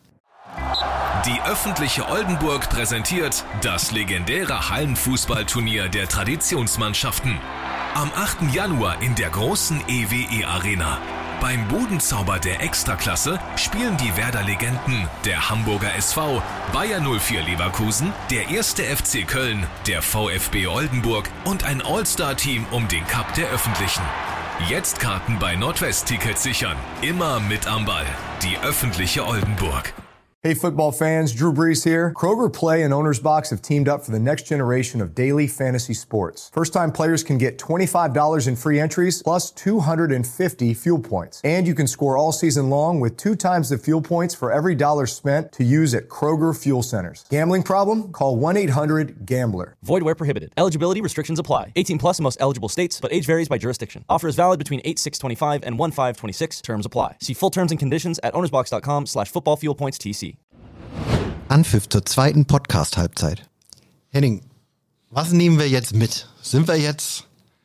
Die öffentliche Oldenburg präsentiert das legendäre Hallenfußballturnier der Traditionsmannschaften. Am 8. Januar in der großen EWE Arena. Beim Bodenzauber der Extraklasse spielen die Werder-Legenden, der Hamburger SV, Bayer 04 Leverkusen, der 1. FC Köln, der VfB Oldenburg und ein All-Star-Team um den Cup der Öffentlichen. Jetzt Karten bei Nordwest-Tickets sichern. Immer mit am Ball. Die öffentliche Oldenburg. Hey football fans, Drew Brees here. Kroger Play and Owner's Box have teamed up for the next generation of daily fantasy sports. First-time players can get $25 in free entries plus 250 fuel points. And you can score all season long with 2 times the fuel points for every dollar spent to use at Kroger Fuel Centers. Gambling problem? Call 1-800-GAMBLER. Void where prohibited. Eligibility restrictions apply. 18 plus in most eligible states, but age varies by jurisdiction. Offer is valid between 8/6/25 and 1/5/26. Terms apply. See full terms and conditions at ownersbox.com/footballfuelpoints.tc. Anpfiff zur zweiten Podcast-Halbzeit. Henning, was nehmen wir jetzt mit? Sind wir jetzt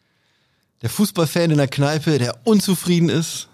der Fußballfan in der Kneipe, der unzufrieden ist?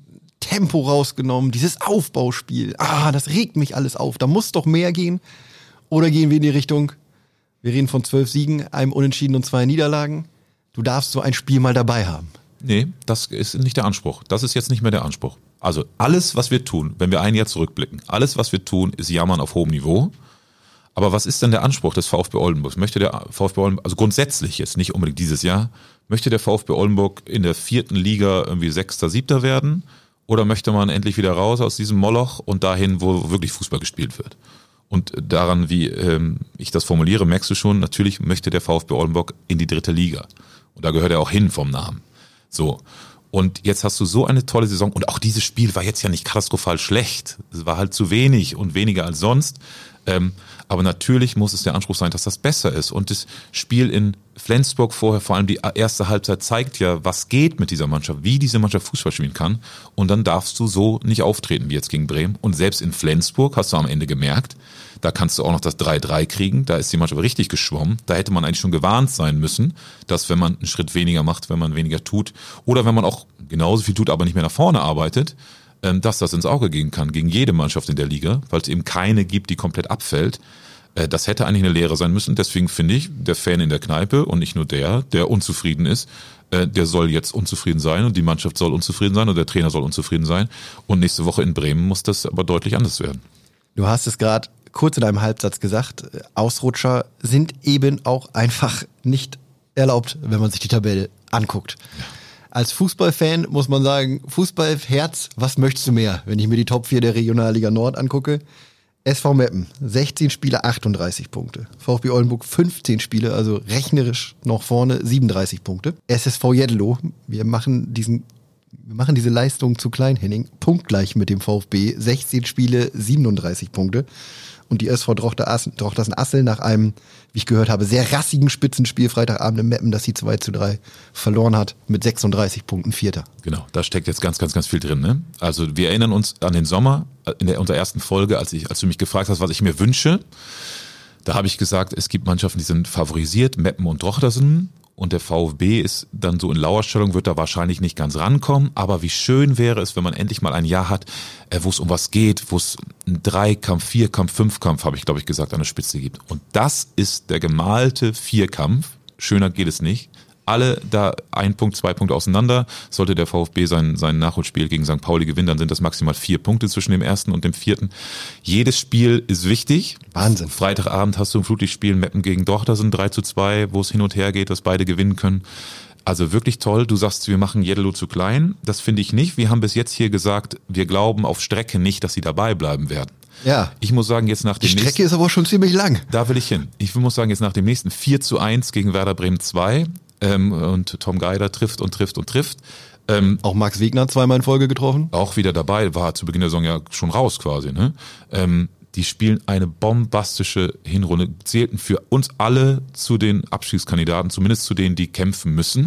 Tempo rausgenommen, dieses Aufbauspiel. Das regt mich alles auf. Da muss doch mehr gehen. Oder gehen wir in die Richtung, wir reden von 12 Siegen, einem Unentschieden und 2 Niederlagen. Du darfst so ein Spiel mal dabei haben. Nee, das ist nicht der Anspruch. Das ist jetzt nicht mehr der Anspruch. Also alles, was wir tun, wenn wir ein Jahr zurückblicken, alles, was wir tun, ist Jammern auf hohem Niveau. Aber was ist denn der Anspruch des VfB Oldenburg? Möchte der VfB Oldenburg, also grundsätzlich jetzt nicht unbedingt dieses Jahr, möchte der VfB Oldenburg in der 4. Liga irgendwie 6., 7. werden? Oder möchte man endlich wieder raus aus diesem Moloch und dahin, wo wirklich Fußball gespielt wird? Und daran, wie ich das formuliere, merkst du schon, natürlich möchte der VfB Oldenburg in die 3. Liga. Und da gehört er auch hin vom Namen. So. Und jetzt hast du so eine tolle Saison und auch dieses Spiel war jetzt ja nicht katastrophal schlecht. Es war halt zu wenig und weniger als sonst. Aber natürlich muss es der Anspruch sein, dass das besser ist. Und das Spiel in Flensburg vorher, vor allem die erste Halbzeit, zeigt ja, was geht mit dieser Mannschaft, wie diese Mannschaft Fußball spielen kann. Und dann darfst du so nicht auftreten wie jetzt gegen Bremen. Und selbst in Flensburg hast du am Ende gemerkt, da kannst du auch noch das 3-3 kriegen. Da ist die Mannschaft richtig geschwommen. Da hätte man eigentlich schon gewarnt sein müssen, dass wenn man einen Schritt weniger macht, wenn man weniger tut oder wenn man auch genauso viel tut, aber nicht mehr nach vorne arbeitet, dass das ins Auge gehen kann gegen jede Mannschaft in der Liga, weil es eben keine gibt, die komplett abfällt. Das hätte eigentlich eine Lehre sein müssen. Deswegen finde ich, der Fan in der Kneipe und nicht nur der unzufrieden ist, der soll jetzt unzufrieden sein und die Mannschaft soll unzufrieden sein und der Trainer soll unzufrieden sein. Und nächste Woche in Bremen muss das aber deutlich anders werden. Du hast es gerade kurz in deinem Halbsatz gesagt, Ausrutscher sind eben auch einfach nicht erlaubt, wenn man sich die Tabelle anguckt. Ja. Als Fußballfan muss man sagen, Fußballherz, was möchtest du mehr? Wenn ich mir die Top 4 der Regionalliga Nord angucke, SV Meppen, 16 Spiele, 38 Punkte. VfB Oldenburg, 15 Spiele, also rechnerisch noch vorne, 37 Punkte. SSV Jeddelo, wir machen diesen Wir machen diese Leistung zu klein, Henning. Punktgleich mit dem VfB. 16 Spiele, 37 Punkte. Und die SV Drochtersen-Assel nach einem, wie ich gehört habe, sehr rassigen Spitzenspiel Freitagabend im Meppen, das sie 2-3 verloren hat, mit 36 Punkten Vierter. Genau, da steckt jetzt ganz, ganz, ganz viel drin. Ne? Also wir erinnern uns an den Sommer, in unserer ersten Folge, als du mich gefragt hast, was ich mir wünsche. Da habe ich gesagt, es gibt Mannschaften, die sind favorisiert, Meppen und Drochtersen. Und der VfB ist dann so in Lauerstellung, wird da wahrscheinlich nicht ganz rankommen. Aber wie schön wäre es, wenn man endlich mal ein Jahr hat, wo es um was geht, wo es einen Dreikampf, Vierkampf, Fünfkampf, habe ich glaube ich gesagt, an der Spitze gibt. Und das ist der gemalte Vierkampf. Schöner geht es nicht. Alle da 1 Punkt, 2 Punkte auseinander. Sollte der VfB sein Nachholspiel gegen St. Pauli gewinnen, dann sind das maximal 4 Punkte zwischen dem ersten und dem vierten. Jedes Spiel ist wichtig. Wahnsinn. Freitagabend hast du ein Flutlichtspiel Meppen gegen Drochtersen 3-2, wo es hin und her geht, dass beide gewinnen können. Also wirklich toll. Du sagst, wir machen Jeddelo zu klein. Das finde ich nicht. Wir haben bis jetzt hier gesagt, wir glauben auf Strecke nicht, dass sie dabei bleiben werden. Ja. Ich muss sagen, jetzt nach dem Die Strecke ist aber schon ziemlich lang. Da will ich hin. Ich muss sagen, jetzt nach dem nächsten 4-1 gegen Werder Bremen 2 und Tom Geider trifft. Auch Max Wegner 2-mal in Folge getroffen. Auch wieder dabei, war zu Beginn der Saison ja schon raus quasi. Ne? Die spielen eine bombastische Hinrunde, zählten für uns alle zu den Abstiegskandidaten, zumindest zu denen, die kämpfen müssen.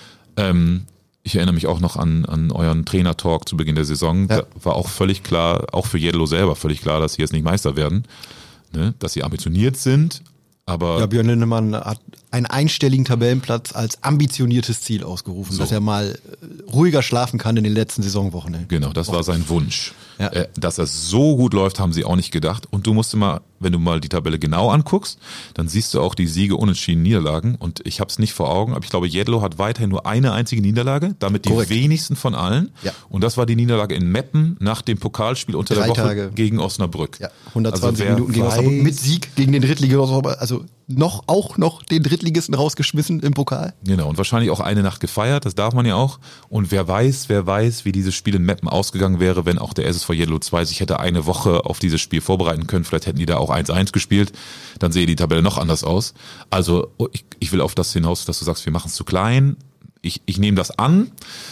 Ich erinnere mich auch noch an euren Trainer-Talk zu Beginn der Saison. Ja. Da war auch völlig klar, auch für Jeddelo selber völlig klar, dass sie jetzt nicht Meister werden, ne? Dass sie ambitioniert sind. Aber ja, Björn Lindemann hat einen einstelligen Tabellenplatz als ambitioniertes Ziel ausgerufen, so, dass er mal ruhiger schlafen kann in den letzten Saisonwochen. Genau, das war sein Wunsch. Ja. Dass es so gut läuft, haben sie auch nicht gedacht. Und du musst mal, wenn du mal die Tabelle genau anguckst, dann siehst du auch die Siege, Unentschieden, Niederlagen. Und ich habe es nicht vor Augen, aber ich glaube, Jeddelo hat weiterhin nur eine einzige Niederlage, damit die Korrekt. Wenigsten von allen. Ja. Und das war die Niederlage in Meppen nach dem Pokalspiel unter 3 der Woche Tage gegen Osnabrück. Ja, 120 Also Minuten gegen Osnabrück mit Sieg gegen den Drittligisten, also auch noch den Drittligisten rausgeschmissen im Pokal. Genau, und wahrscheinlich auch eine Nacht gefeiert, das darf man ja auch. Und wer weiß, wie dieses Spiel in Meppen ausgegangen wäre, wenn auch der SSV Jeddelo 2 sich hätte eine Woche auf dieses Spiel vorbereiten können. Vielleicht hätten die da auch 1-1 gespielt, dann sähe die Tabelle noch anders aus. Also ich will auf das hinaus, dass du sagst, wir machen es zu klein. Ich nehme das an.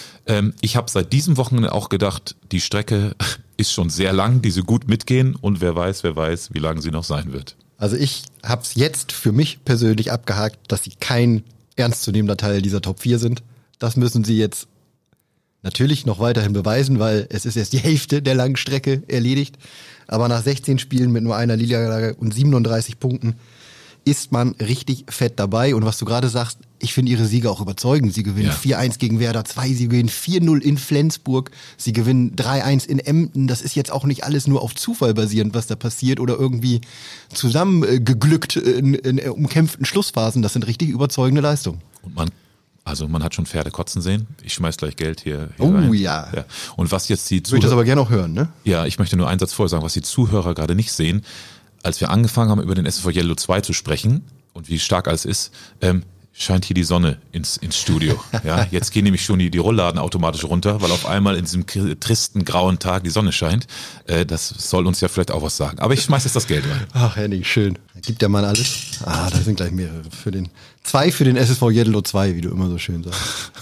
Ich habe seit diesem Wochenende auch gedacht, die Strecke ist schon sehr lang, die so gut mitgehen und wer weiß, wie lang sie noch sein wird. Also ich habe es jetzt für mich persönlich abgehakt, dass sie kein ernstzunehmender Teil dieser Top 4 sind. Das müssen sie jetzt natürlich noch weiterhin beweisen, weil es ist erst die Hälfte der langen Strecke erledigt. Aber nach 16 Spielen mit nur einer Niederlage und 37 Punkten ist man richtig fett dabei. Und was du gerade sagst, ich finde ihre Siege auch überzeugend. Sie gewinnen 4-1 gegen Werder 2, sie gewinnen 4-0 in Flensburg, sie gewinnen 3-1 in Emden. Das ist jetzt auch nicht alles nur auf Zufall basierend, was da passiert oder irgendwie zusammengeglückt in umkämpften Schlussphasen. Das sind richtig überzeugende Leistungen. Und man hat schon Pferde kotzen sehen. Ich schmeiß gleich Geld hier rein. Ja. Und was jetzt die Zuhörer... Ich würde das aber gerne auch hören, ne? Ja, ich möchte nur einen Satz vorher sagen, was die Zuhörer gerade nicht sehen. Als wir angefangen haben, über den SSV Jeddelo 2 zu sprechen und wie stark alles ist, scheint hier die Sonne ins Studio. Ja, jetzt gehen nämlich schon die Rollladen automatisch runter, weil auf einmal in diesem tristen, grauen Tag die Sonne scheint. Das soll uns ja vielleicht auch was sagen. Aber ich schmeiß jetzt das Geld rein. Ach, Henning, schön. Gibt der Mann alles? Da sind gleich mehrere. Zwei für den SSV Jeddelo 2, wie du immer so schön sagst.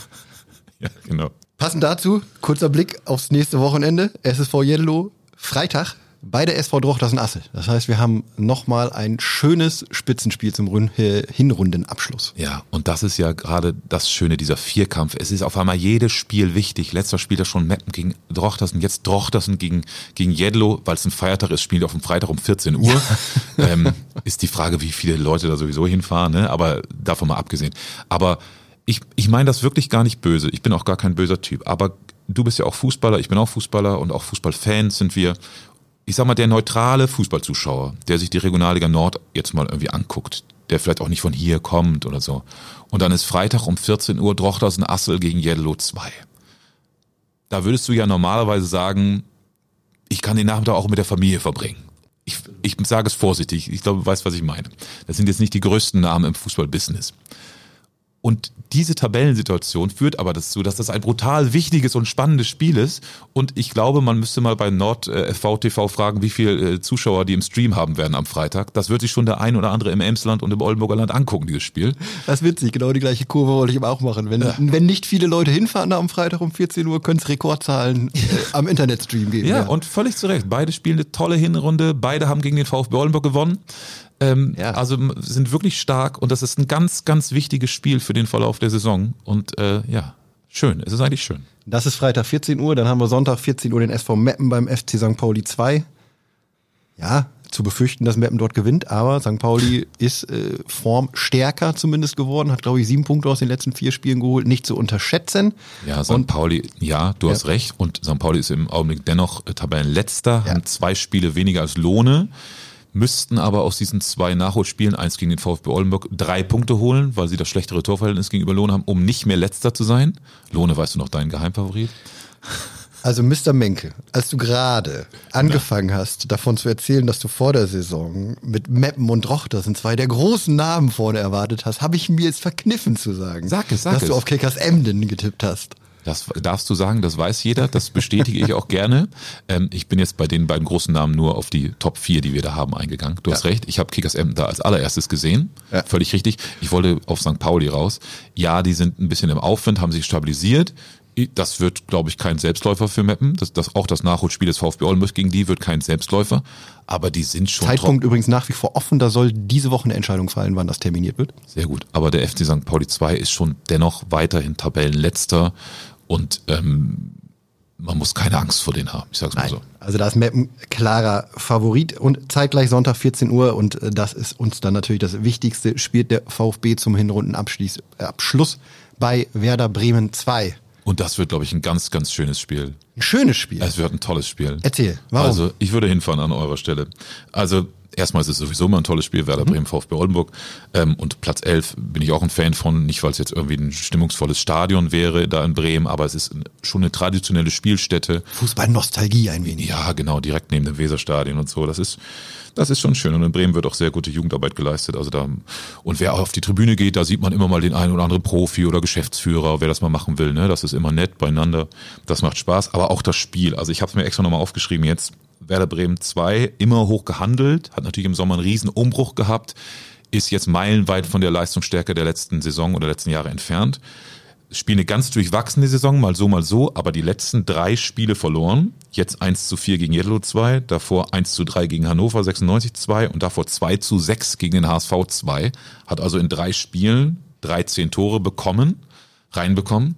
Ja, genau. Passend dazu, kurzer Blick aufs nächste Wochenende. SSV Jeddelo, Freitag bei der SV Drochtersen-Assel. Das heißt, wir haben nochmal ein schönes Spitzenspiel zum Hinrundenabschluss. Ja, und das ist ja gerade das Schöne, dieser Vierkampf. Es ist auf einmal jedes Spiel wichtig. Letzter Spiel da schon Meppen gegen Drochtersen, jetzt Drochtersen gegen Jeddelo, weil es ein Feiertag ist, spielt auf dem Freitag um 14 Uhr. Ja. Ist die Frage, wie viele Leute da sowieso hinfahren, ne? Aber davon mal abgesehen. Aber ich meine das wirklich gar nicht böse. Ich bin auch gar kein böser Typ. Aber du bist ja auch Fußballer, ich bin auch Fußballer und auch Fußballfans sind wir. Ich sag mal, der neutrale Fußballzuschauer, der sich die Regionalliga Nord jetzt mal irgendwie anguckt, der vielleicht auch nicht von hier kommt oder so. Und dann ist Freitag um 14 Uhr Drochtersen-Assel gegen Jeddelo 2. Da würdest du ja normalerweise sagen, ich kann den Nachmittag auch mit der Familie verbringen. Ich sage es vorsichtig, ich glaube, du weißt, was ich meine. Das sind jetzt nicht die größten Namen im Fußballbusiness. Und diese Tabellensituation führt aber dazu, dass das ein brutal wichtiges und spannendes Spiel ist. Und ich glaube, man müsste mal bei NordVTV fragen, wie viele Zuschauer die im Stream haben werden am Freitag. Das wird sich schon der ein oder andere im Emsland und im Oldenburger Land angucken, dieses Spiel. Das ist witzig, genau die gleiche Kurve wollte ich aber auch machen. Wenn nicht viele Leute hinfahren am Freitag um 14 Uhr, können es Rekordzahlen am Internetstream geben. Ja, und völlig zu Recht. Beide spielen eine tolle Hinrunde, beide haben gegen den VfB Oldenburg gewonnen. Also sind wirklich stark und das ist ein ganz, ganz wichtiges Spiel für den Verlauf der Saison. Und schön, es ist eigentlich schön. Das ist Freitag 14 Uhr, dann haben wir Sonntag 14 Uhr den SV Meppen beim FC St. Pauli 2. Ja, zu befürchten, dass Meppen dort gewinnt, aber St. Pauli ist formstärker zumindest geworden, hat glaube ich 7 Punkte aus den letzten 4 Spielen geholt, nicht zu unterschätzen. Ja, St. Pauli, du hast recht und St. Pauli ist im Augenblick dennoch Tabellenletzter, haben 2 Spiele weniger als Lohne. Müssten aber aus diesen 2 Nachholspielen, 1 gegen den VfB Oldenburg, 3 Punkte holen, weil sie das schlechtere Torverhältnis gegenüber Lohne haben, um nicht mehr Letzter zu sein. Lohne, weißt du noch deinen Geheimfavorit? Also Mr. Menke, als du gerade angefangen hast, davon zu erzählen, dass du vor der Saison mit Meppen und Drochtersen 2 der großen Namen vorne erwartet hast, habe ich mir jetzt verkniffen zu sagen, dass du auf Kickers Emden getippt hast. Das darfst du sagen, das weiß jeder, das bestätige ich auch gerne. Ich bin jetzt bei den beiden großen Namen nur auf die Top 4, die wir da haben, eingegangen. Du hast recht, ich habe Kickers Emden da als allererstes gesehen, völlig richtig. Ich wollte auf St. Pauli raus. Ja, die sind ein bisschen im Aufwind, haben sich stabilisiert. Das wird, glaube ich, kein Selbstläufer für Meppen. Auch das Nachholspiel des VfB Oldenburg gegen die wird kein Selbstläufer. Aber die sind schon... Zeitpunkt übrigens nach wie vor offen. Da soll diese Woche eine Entscheidung fallen, wann das terminiert wird. Sehr gut. Aber der FC St. Pauli 2 ist schon dennoch weiterhin Tabellenletzter. Und man muss keine Angst vor denen haben. Ich sag's mal so. Also da ist Meppen klarer Favorit. Und zeitgleich Sonntag 14 Uhr. Und das ist uns dann natürlich das Wichtigste. Spielt der VfB zum Hinrundenabschluss bei Werder Bremen 2. Und das wird, glaube ich, ein ganz, ganz schönes Spiel. Ein schönes Spiel? Es wird ein tolles Spiel. Erzähl, warum? Also, ich würde hinfahren an eurer Stelle. Also, erstmal ist es sowieso mal ein tolles Spiel, Werder Bremen, VfB Oldenburg. Und Platz 11 bin ich auch ein Fan von, nicht weil es jetzt irgendwie ein stimmungsvolles Stadion wäre da in Bremen, aber es ist schon eine traditionelle Spielstätte. Fußball-Nostalgie ein wenig. Ja, genau, direkt neben dem Weserstadion und so. Das ist schon schön. Und in Bremen wird auch sehr gute Jugendarbeit geleistet. Also und wer auf die Tribüne geht, da sieht man immer mal den einen oder anderen Profi oder Geschäftsführer, wer das mal machen will. Ne? Das ist immer nett beieinander. Das macht Spaß. Aber auch das Spiel. Also ich habe es mir extra nochmal aufgeschrieben jetzt. Werder Bremen 2, immer hoch gehandelt, hat natürlich im Sommer einen riesen Umbruch gehabt, ist jetzt meilenweit von der Leistungsstärke der letzten Saison oder letzten Jahre entfernt. Spielen eine ganz durchwachsene Saison, mal so, aber die letzten 3 Spiele verloren. Jetzt 1:4 gegen Jeddelo 2, davor 1:3 gegen Hannover 96 2 und davor 2:6 gegen den HSV 2. Hat also in 3 Spielen 13 Tore reinbekommen.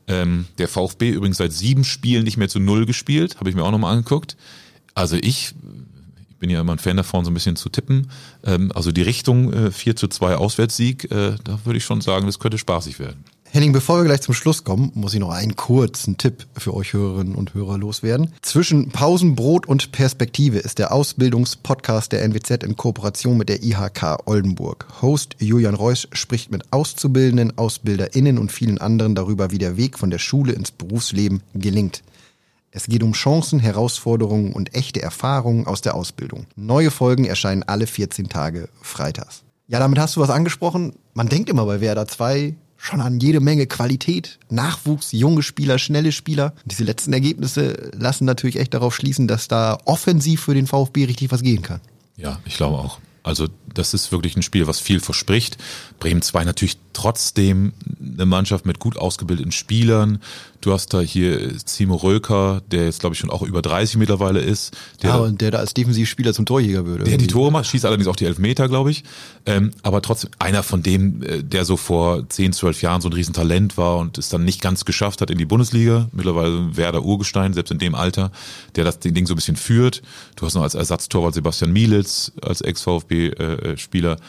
Der VfB übrigens seit 7 Spielen nicht mehr zu 0 gespielt, habe ich mir auch nochmal angeguckt. Also ich bin ja immer ein Fan davon, so ein bisschen zu tippen. Also die Richtung 4:2 Auswärtssieg, da würde ich schon sagen, das könnte spaßig werden. Henning, bevor wir gleich zum Schluss kommen, muss ich noch einen kurzen Tipp für euch Hörerinnen und Hörer loswerden. Zwischen Pausen, Brot und Perspektive ist der Ausbildungspodcast der NWZ in Kooperation mit der IHK Oldenburg. Host Julian Reusch spricht mit Auszubildenden, AusbilderInnen und vielen anderen darüber, wie der Weg von der Schule ins Berufsleben gelingt. Es geht um Chancen, Herausforderungen und echte Erfahrungen aus der Ausbildung. Neue Folgen erscheinen alle 14 Tage freitags. Ja, damit hast du was angesprochen. Man denkt immer bei Werder 2 schon an jede Menge Qualität, Nachwuchs, junge Spieler, schnelle Spieler. Diese letzten Ergebnisse lassen natürlich echt darauf schließen, dass da offensiv für den VfB richtig was gehen kann. Ja, ich glaube auch. Also das ist wirklich ein Spiel, was viel verspricht. Bremen 2 natürlich trotzdem eine Mannschaft mit gut ausgebildeten Spielern. Du hast da hier Timo Röker, der jetzt glaube ich schon auch über 30 mittlerweile ist. Und der da als Defensivspieler zum Torjäger würde. Der die Tore macht, schießt allerdings auch die Elfmeter, glaube ich. Aber trotzdem einer von dem, der so vor 10, 12 Jahren so ein Riesentalent war und es dann nicht ganz geschafft hat in die Bundesliga. Mittlerweile Werder Urgestein, selbst in dem Alter, der das Ding so ein bisschen führt. Du hast noch als Ersatztorwart Sebastian Mielitz als Ex-VfB-Spieler.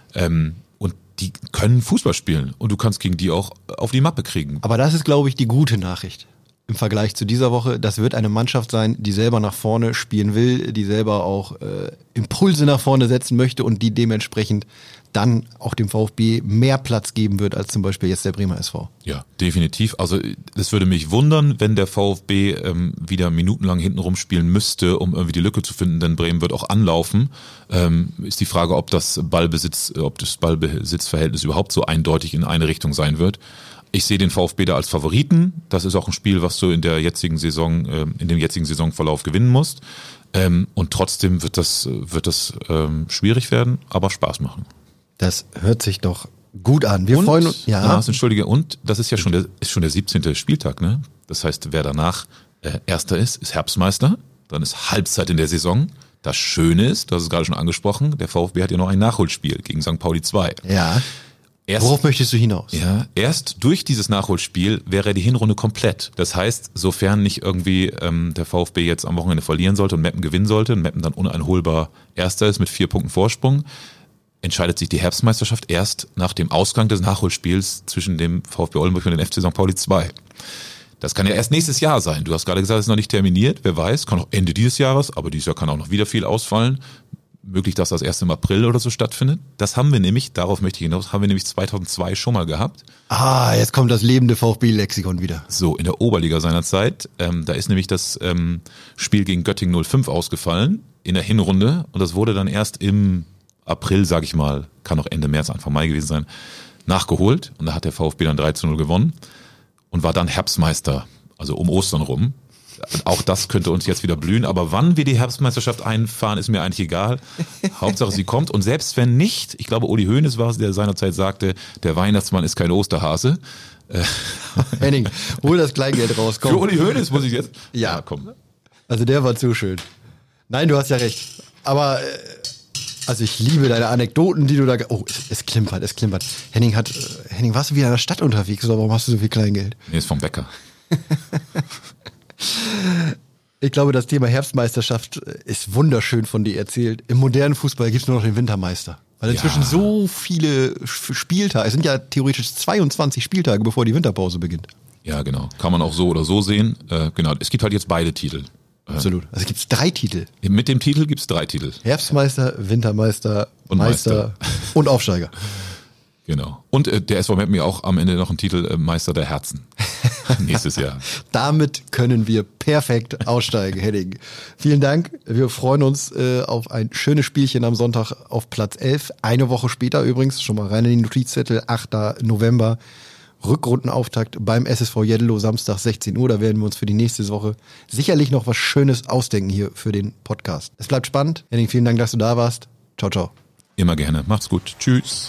Und die können Fußball spielen und du kannst gegen die auch auf die Mappe kriegen. Aber das ist, glaube ich, die gute Nachricht. im Vergleich zu dieser Woche. Das wird eine Mannschaft sein, die selber nach vorne spielen will, die selber auch Impulse nach vorne setzen möchte und die dementsprechend dann auch dem VfB mehr Platz geben wird als zum Beispiel jetzt der Bremer SV. Ja, definitiv. Also es würde mich wundern, wenn der VfB wieder minutenlang hinten rumspielen müsste, um irgendwie die Lücke zu finden, denn Bremen wird auch anlaufen. Ist die Frage, ob das Ballbesitzverhältnis überhaupt so eindeutig in eine Richtung sein wird. Ich sehe den VfB da als Favoriten. Das ist auch ein Spiel, was du in dem jetzigen Saisonverlauf gewinnen musst. Und trotzdem wird das schwierig werden, aber Spaß machen. Das hört sich doch gut an. Wir freuen uns. Ja. Entschuldige, und das ist ja schon der 17. Spieltag, ne? Das heißt, wer danach Erster ist Herbstmeister. Dann ist Halbzeit in der Saison. Das Schöne ist, du hast es gerade schon angesprochen, der VfB hat ja noch ein Nachholspiel gegen St. Pauli 2. Ja. Worauf möchtest du hinaus? Ja, erst durch dieses Nachholspiel wäre die Hinrunde komplett. Das heißt, sofern nicht irgendwie der VfB jetzt am Wochenende verlieren sollte und Meppen gewinnen sollte und Meppen dann uneinholbar Erster ist mit 4 Punkten Vorsprung, entscheidet sich die Herbstmeisterschaft erst nach dem Ausgang des Nachholspiels zwischen dem VfB Oldenburg und dem FC St. Pauli 2. Das kann ja erst nächstes Jahr sein. Du hast gerade gesagt, es ist noch nicht terminiert. Wer weiß, kann auch Ende dieses Jahres, aber dieses Jahr kann auch noch wieder viel ausfallen. Möglich, dass das erst im April oder so stattfindet. Das haben wir nämlich, darauf möchte ich hinaus, haben wir nämlich 2002 schon mal gehabt. Jetzt kommt das lebende VfB-Lexikon wieder. So, in der Oberliga seinerzeit. Da ist nämlich das Spiel gegen Göttingen 05 ausgefallen in der Hinrunde und das wurde dann erst im April, sag ich mal, kann auch Ende März, Anfang Mai gewesen sein, nachgeholt. Und da hat der VfB dann 3-0 gewonnen und war dann Herbstmeister, also um Ostern rum. Auch das könnte uns jetzt wieder blühen, aber wann wir die Herbstmeisterschaft einfahren, ist mir eigentlich egal. Hauptsache sie kommt und selbst wenn nicht, ich glaube Uli Hoeneß war es, der seinerzeit sagte, der Weihnachtsmann ist kein Osterhase. Henning, hol das Kleingeld raus, komm. Für Uli Hoeneß muss ich jetzt? Ja, komm. Also der war zu schön. Nein, du hast ja recht. Aber also ich liebe deine Anekdoten, die du da... Oh, es klimpert. Henning, warst du wieder in der Stadt unterwegs oder warum hast du so viel Kleingeld? Nee, ist vom Bäcker. Ich glaube, das Thema Herbstmeisterschaft ist wunderschön von dir erzählt. Im modernen Fußball gibt es nur noch den Wintermeister. Weil inzwischen so viele Spieltage, es sind ja theoretisch 22 Spieltage, bevor die Winterpause beginnt. Ja, genau. Kann man auch so oder so sehen. Genau, es gibt halt jetzt beide Titel. Absolut. Also gibt es 3 Titel. Mit dem Titel gibt es 3 Titel. Herbstmeister, Wintermeister, und Meister und Aufsteiger. Genau. Und der SV Meppen ja auch am Ende noch einen Titel Meister der Herzen. Nächstes Jahr. Damit können wir perfekt aussteigen, Henning. Vielen Dank. Wir freuen uns auf ein schönes Spielchen am Sonntag auf Platz 11. Eine Woche später übrigens, schon mal rein in die Notizzettel, 8. November. Rückrundenauftakt beim SSV Jeddelo, Samstag 16 Uhr. Da werden wir uns für die nächste Woche sicherlich noch was Schönes ausdenken hier für den Podcast. Es bleibt spannend. Henning, vielen Dank, dass du da warst. Ciao, ciao. Immer gerne. Macht's gut. Tschüss.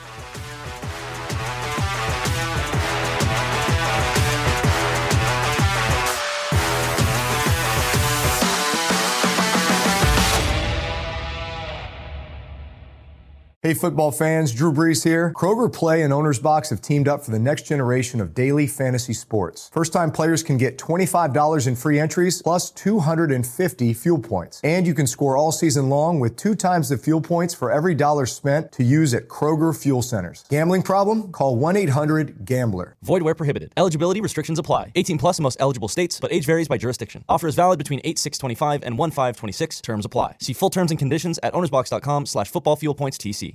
Hey football fans, Drew Brees here. Kroger Play and Owner's Box have teamed up for the next generation of daily fantasy sports. First-time players can get $25 in free entries plus 250 fuel points. And you can score all season long with 2 times the fuel points for every dollar spent to use at Kroger Fuel Centers. Gambling problem? Call 1-800-GAMBLER. Void where prohibited. Eligibility restrictions apply. 18 plus in most eligible states, but age varies by jurisdiction. Offer is valid between 8/6/25 and 1/5/26. Terms apply. See full terms and conditions at ownersbox.com/footballfuelpointstc.